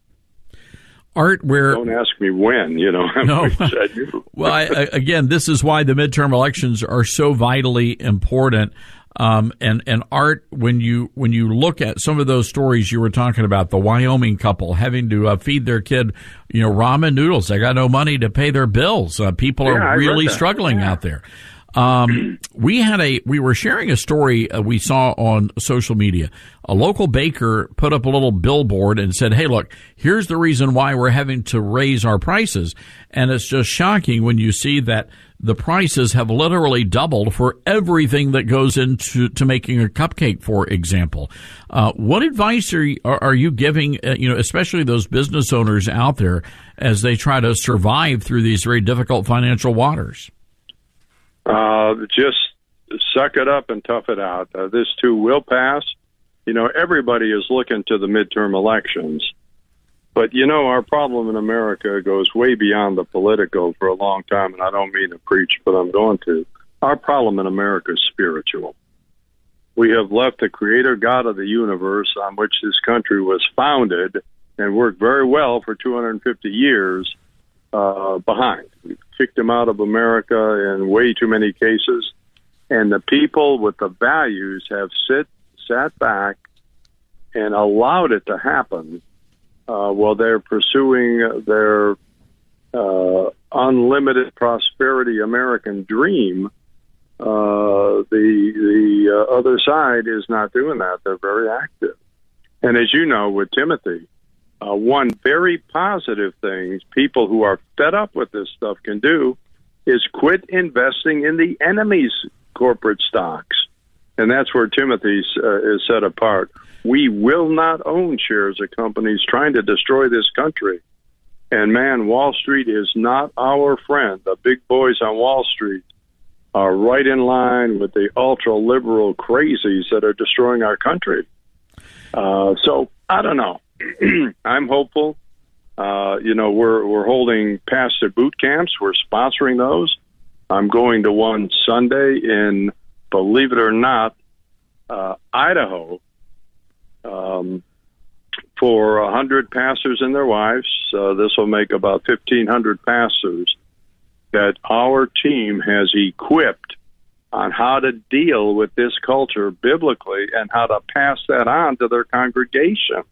Art, where... Don't ask me when, you know. No. I do. Well, I, I, again, this is why the midterm elections are so vitally important. Um, and, and Art, when you, when you look at some of those stories you were talking about, the Wyoming couple having to uh, feed their kid, you know, ramen noodles. They got no money to pay their bills. Uh, people Yeah, are I read really that. struggling Yeah. out there. Um, we had a, we were sharing a story uh, we saw on social media. A local baker put up a little billboard and said, hey, look, here's the reason why we're having to raise our prices. And it's just shocking when you see that the prices have literally doubled for everything that goes into to making a cupcake, for example. Uh, what advice are you, are, are you giving, uh, you know, especially those business owners out there as they try to survive through these very difficult financial waters? Uh, just suck it up and tough it out. Uh, this, too, will pass. You know, everybody is looking to the midterm elections. But, you know, our problem in America goes way beyond the political for a long time, and I don't mean to preach, but I'm going to. Our problem in America is spiritual. We have left the creator God of the universe on which this country was founded and worked very well for two hundred fifty years uh, behind. We've kicked him out of America in way too many cases. And the people with the values have sit, sat back and allowed it to happen uh, while they're pursuing their uh, unlimited prosperity American dream. Uh, the the uh, other side is not doing that. They're very active. And as you know, with Timothy, uh, one very positive thing people who are fed up with this stuff can do is quit investing in the enemy's corporate stocks. And that's where Timothy uh, is set apart. We will not own shares of companies trying to destroy this country. And, man, Wall Street is not our friend. The big boys on Wall Street are right in line with the ultra-liberal crazies that are destroying our country. Uh, so, I don't know. I'm hopeful. Uh, you know, we're we're holding pastor boot camps. We're sponsoring those. I'm going to one Sunday in, believe it or not, uh, Idaho, um, for one hundred pastors and their wives. Uh, this will make about fifteen hundred pastors that our team has equipped on how to deal with this culture biblically and how to pass that on to their congregation.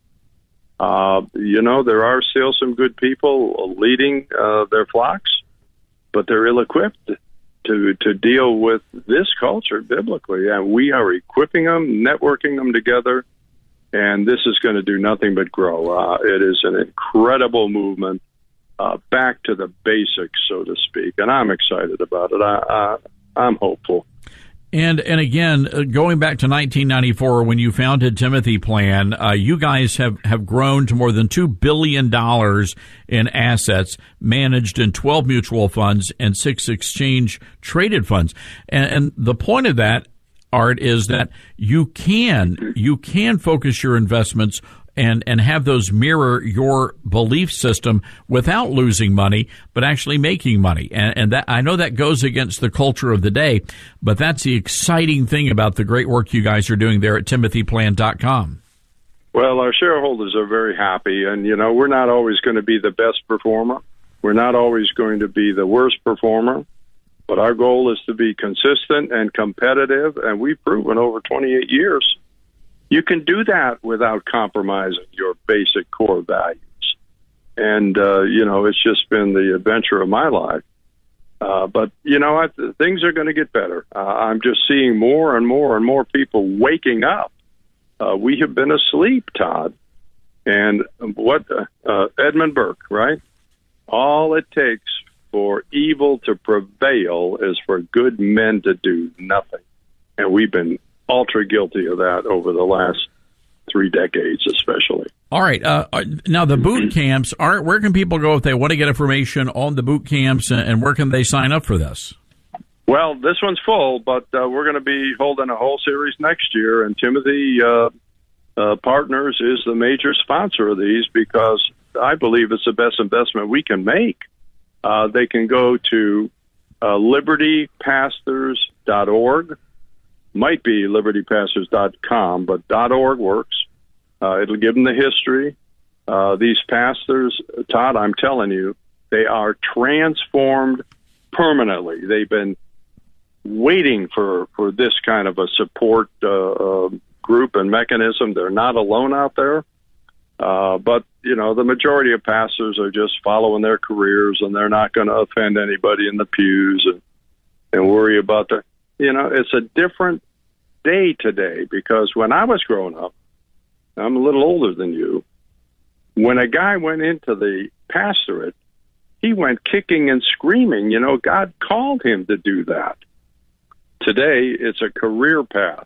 Uh, you know, there are still some good people leading uh, their flocks, but they're ill-equipped to to deal with this culture biblically. And we are equipping them, networking them together, and this is going to do nothing but grow. Uh, it is an incredible movement uh, back to the basics, so to speak, and I'm excited about it. I, I, I'm hopeful. And and again, uh, going back to nineteen ninety-four, when you founded Timothy Plan, uh, you guys have, have grown to more than two billion dollars in assets managed in twelve mutual funds and six exchange-traded funds. And, and the point of that, Art, is that you can you can focus your investments and, and have those mirror your belief system without losing money, but actually making money. And, and that I know that goes against the culture of the day, but that's the exciting thing about the great work you guys are doing there at timothy plan dot com. Well, our shareholders are very happy, and, you know, we're not always going to be the best performer. We're not always going to be the worst performer, but our goal is to be consistent and competitive, and we've proven over twenty-eight years you can do that without compromising your basic core values. And, uh, you know, it's just been the adventure of my life. Uh, but, you know what? Things are going to get better. Uh, I'm just seeing more and more and more people waking up. Uh, we have been asleep, Todd. And what uh, uh, Edmund Burke, right? All it takes for evil to prevail is for good men to do nothing. And we've been ultra guilty of that over the last three decades, especially. All right. Uh, now, the boot camps, are, where can people go if they want to get information on the boot camps, and where can they sign up for this? Well, this one's full, but uh, we're going to be holding a whole series next year, and Timothy uh, uh, Partners is the major sponsor of these because I believe it's the best investment we can make. Uh, they can go to uh, liberty pastors dot org. Might be liberty pastors dot com, but .org works. Uh, it'll give them the history. Uh, these pastors, Todd, I'm telling you, they are transformed permanently. They've been waiting for, for this kind of a support uh, uh, group and mechanism. They're not alone out there. Uh, but, you know, the majority of pastors are just following their careers, and they're not going to offend anybody in the pews and, and worry about the... You know, it's a different day today because when I was growing up, I'm a little older than you, when a guy went into the pastorate, he went kicking and screaming. You know, God called him to do that. Today, it's a career path.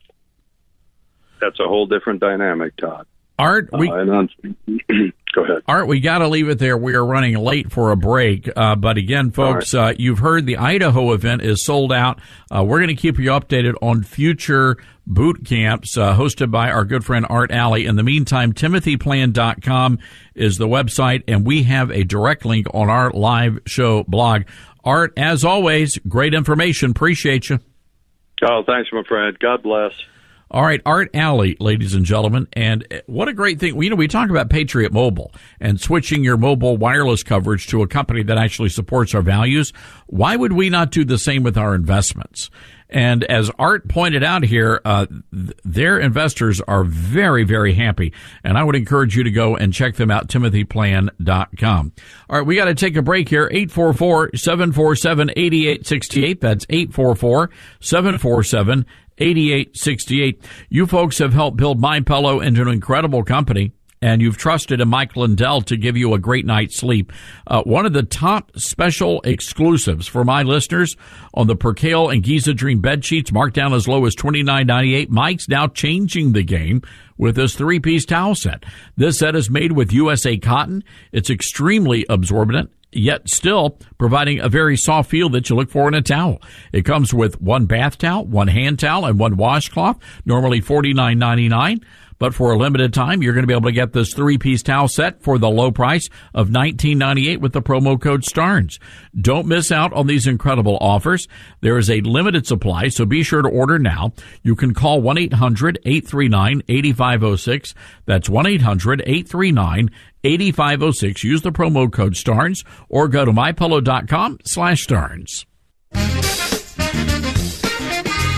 That's a whole different dynamic, Todd. Art, we... Uh, and on, go ahead. Art, we got to leave it there. We are running late for a break. Uh, but again, folks, right. uh, you've heard the Idaho event is sold out. Uh, we're going to keep you updated on future boot camps uh, hosted by our good friend Art Alley. In the meantime, timothy plan dot com is the website, and we have a direct link on our live show blog. Art, as always, great information. Appreciate you. Oh, thanks, my friend. God bless. All right, Art Alley, ladies and gentlemen, and what a great thing. You know, we talk about Patriot Mobile and switching your mobile wireless coverage to a company that actually supports our values. Why would we not do the same with our investments? And as Art pointed out here, uh, th- their investors are very, very happy. And I would encourage you to go and check them out, timothy plan dot com. All right, we got to take a break here. eight four four, seven four seven, eight eight six eight. That's eight four four, seven four seven, eighty-eight sixty-eight. You folks have helped build MyPillow into an incredible company, and you've trusted in Mike Lindell to give you a great night's sleep. Uh, one of the top special exclusives for my listeners on the Percale and Giza Dream bed sheets, marked down as low as twenty-nine ninety-eight. Mike's now changing the game with this three-piece towel set. This set is made with U S A cotton. It's extremely absorbent, yet still providing a very soft feel that you look for in a towel. It comes with one bath towel, one hand towel, and one washcloth, normally forty-nine ninety-nine. But for a limited time, you're going to be able to get this three-piece towel set for the low price of nineteen ninety-eight with the promo code STARNS. Don't miss out on these incredible offers. There is a limited supply, so be sure to order now. You can call one eight hundred, eight three nine, eight five zero six. That's one eight hundred, eight three nine, eight five zero six. Use the promo code STARNS or go to my pillow dot com slash STARNS.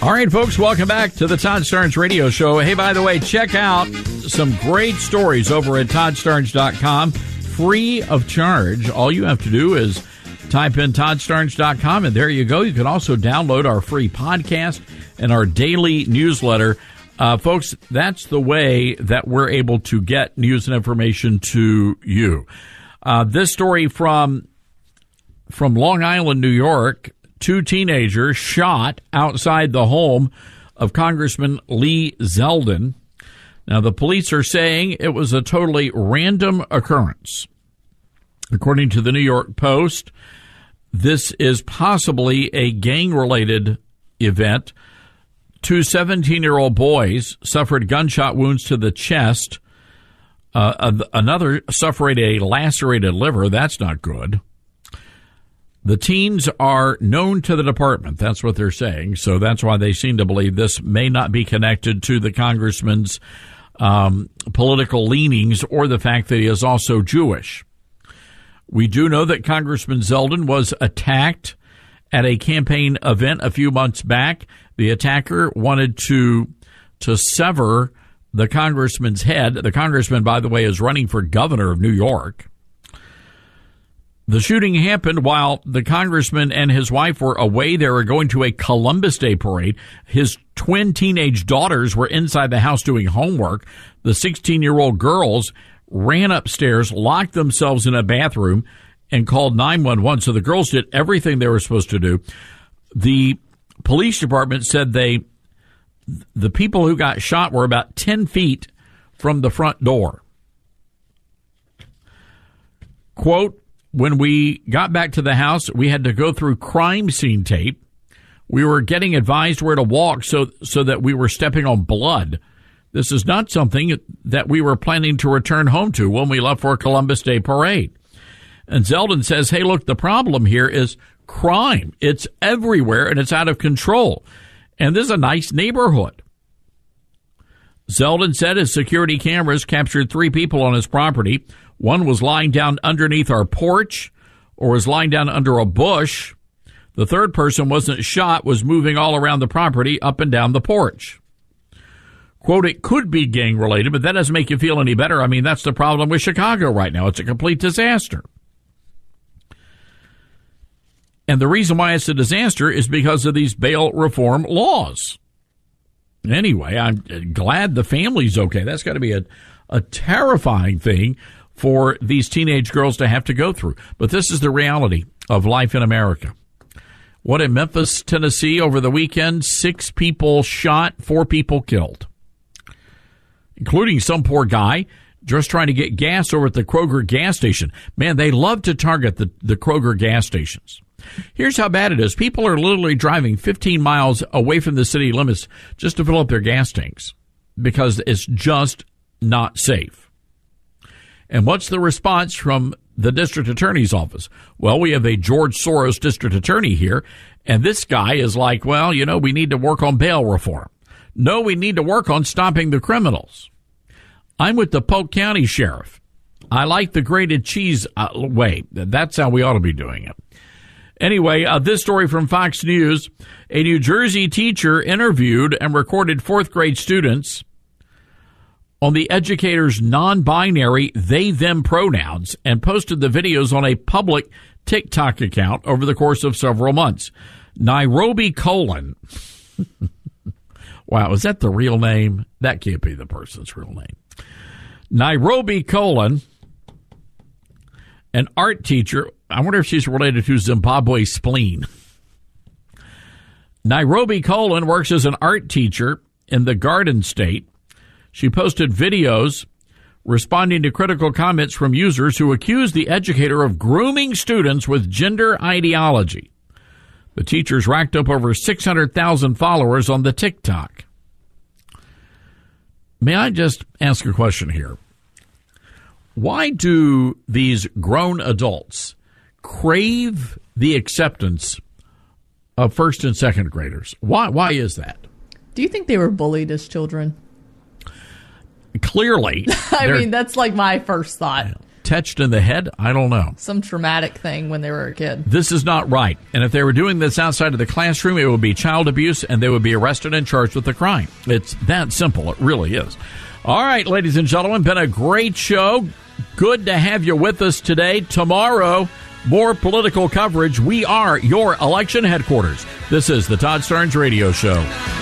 All right, folks, welcome back to the Todd Starnes Radio Show. Hey, by the way, check out some great stories over at todd starnes dot com, free of charge. All you have to do is type in todd starnes dot com, and there you go. You can also download our free podcast and our daily newsletter. Uh, folks, that's the way that we're able to get news and information to you. Uh, this story from from Long Island, New York. Two teenagers shot outside the home of Congressman Lee Zeldin. Now, the police are saying it was a totally random occurrence. According to the New York Post, this is possibly a gang-related event. Two seventeen-year-old boys suffered gunshot wounds to the chest. Uh, another suffered a lacerated liver. That's not good. The teens are known to the department. That's what they're saying. So that's why they seem to believe this may not be connected to the congressman's um, political leanings or the fact that he is also Jewish. We do know that Congressman Zeldin was attacked at a campaign event a few months back. The attacker wanted to to sever the congressman's head. The congressman, by the way, is running for governor of New York. The shooting happened while the congressman and his wife were away. They were going to a Columbus Day parade. His twin teenage daughters were inside the house doing homework. The sixteen-year-old girls ran upstairs, locked themselves in a bathroom, and called nine one one. So the girls did everything they were supposed to do. The police department said they, the people who got shot were about ten feet from the front door. Quote, when we got back to the house, we had to go through crime scene tape. We were getting advised where to walk so so that we were stepping on blood. This is not something that we were planning to return home to when we left for a Columbus Day parade. And Zeldin says, hey, look, the problem here is crime. It's everywhere, and it's out of control. And this is a nice neighborhood. Zeldin said his security cameras captured three people on his property. One was lying down underneath our porch or was lying down under a bush. The third person wasn't shot, was moving all around the property up and down the porch. Quote, it could be gang-related, but that doesn't make you feel any better. I mean, that's the problem with Chicago right now. It's a complete disaster. And the reason why it's a disaster is because of these bail reform laws. Anyway, I'm glad the family's okay. That's got to be a, a terrifying thing for these teenage girls to have to go through. But this is the reality of life in America. What in Memphis, Tennessee, over the weekend, six people shot, four people killed, including some poor guy just trying to get gas over at the Kroger gas station. Man, they love to target the, the Kroger gas stations. Here's how bad it is. People are literally driving fifteen miles away from the city limits just to fill up their gas tanks because it's just not safe. And what's the response from the district attorney's office? Well, we have a George Soros district attorney here, and this guy is like, well, you know, we need to work on bail reform. No, we need to work on stopping the criminals. I'm with the Polk County Sheriff. I like the grated cheese uh, way. That's how we ought to be doing it. Anyway, uh, this story from Fox News. A New Jersey teacher interviewed and recorded fourth grade students on the educator's non-binary they-them pronouns and posted the videos on a public TikTok account over the course of several months. Nairobi Colon. Wow, is that the real name? That can't be the person's real name. Nairobi Colon, an art teacher. I wonder if she's related to Zimbabwe Spleen. Nairobi Colon works as an art teacher in the Garden State. She posted videos responding to critical comments from users who accused the educator of grooming students with gender ideology. The teachers racked up over six hundred thousand followers on the TikTok. May I just ask a question here? Why do these grown adults crave the acceptance of first and second graders? Why, why is that? Do you think they were bullied as children? Clearly. I mean, that's like my first thought. touched in the head? I don't know. Some traumatic thing when they were a kid. This is not right. And if they were doing this outside of the classroom, it would be child abuse, and they would be arrested and charged with the crime. It's that simple. It really is. All right, ladies and gentlemen, been a great show. Good to have you with us today. Tomorrow, more political coverage. We are your election headquarters. This is the Todd Starnes Radio Show.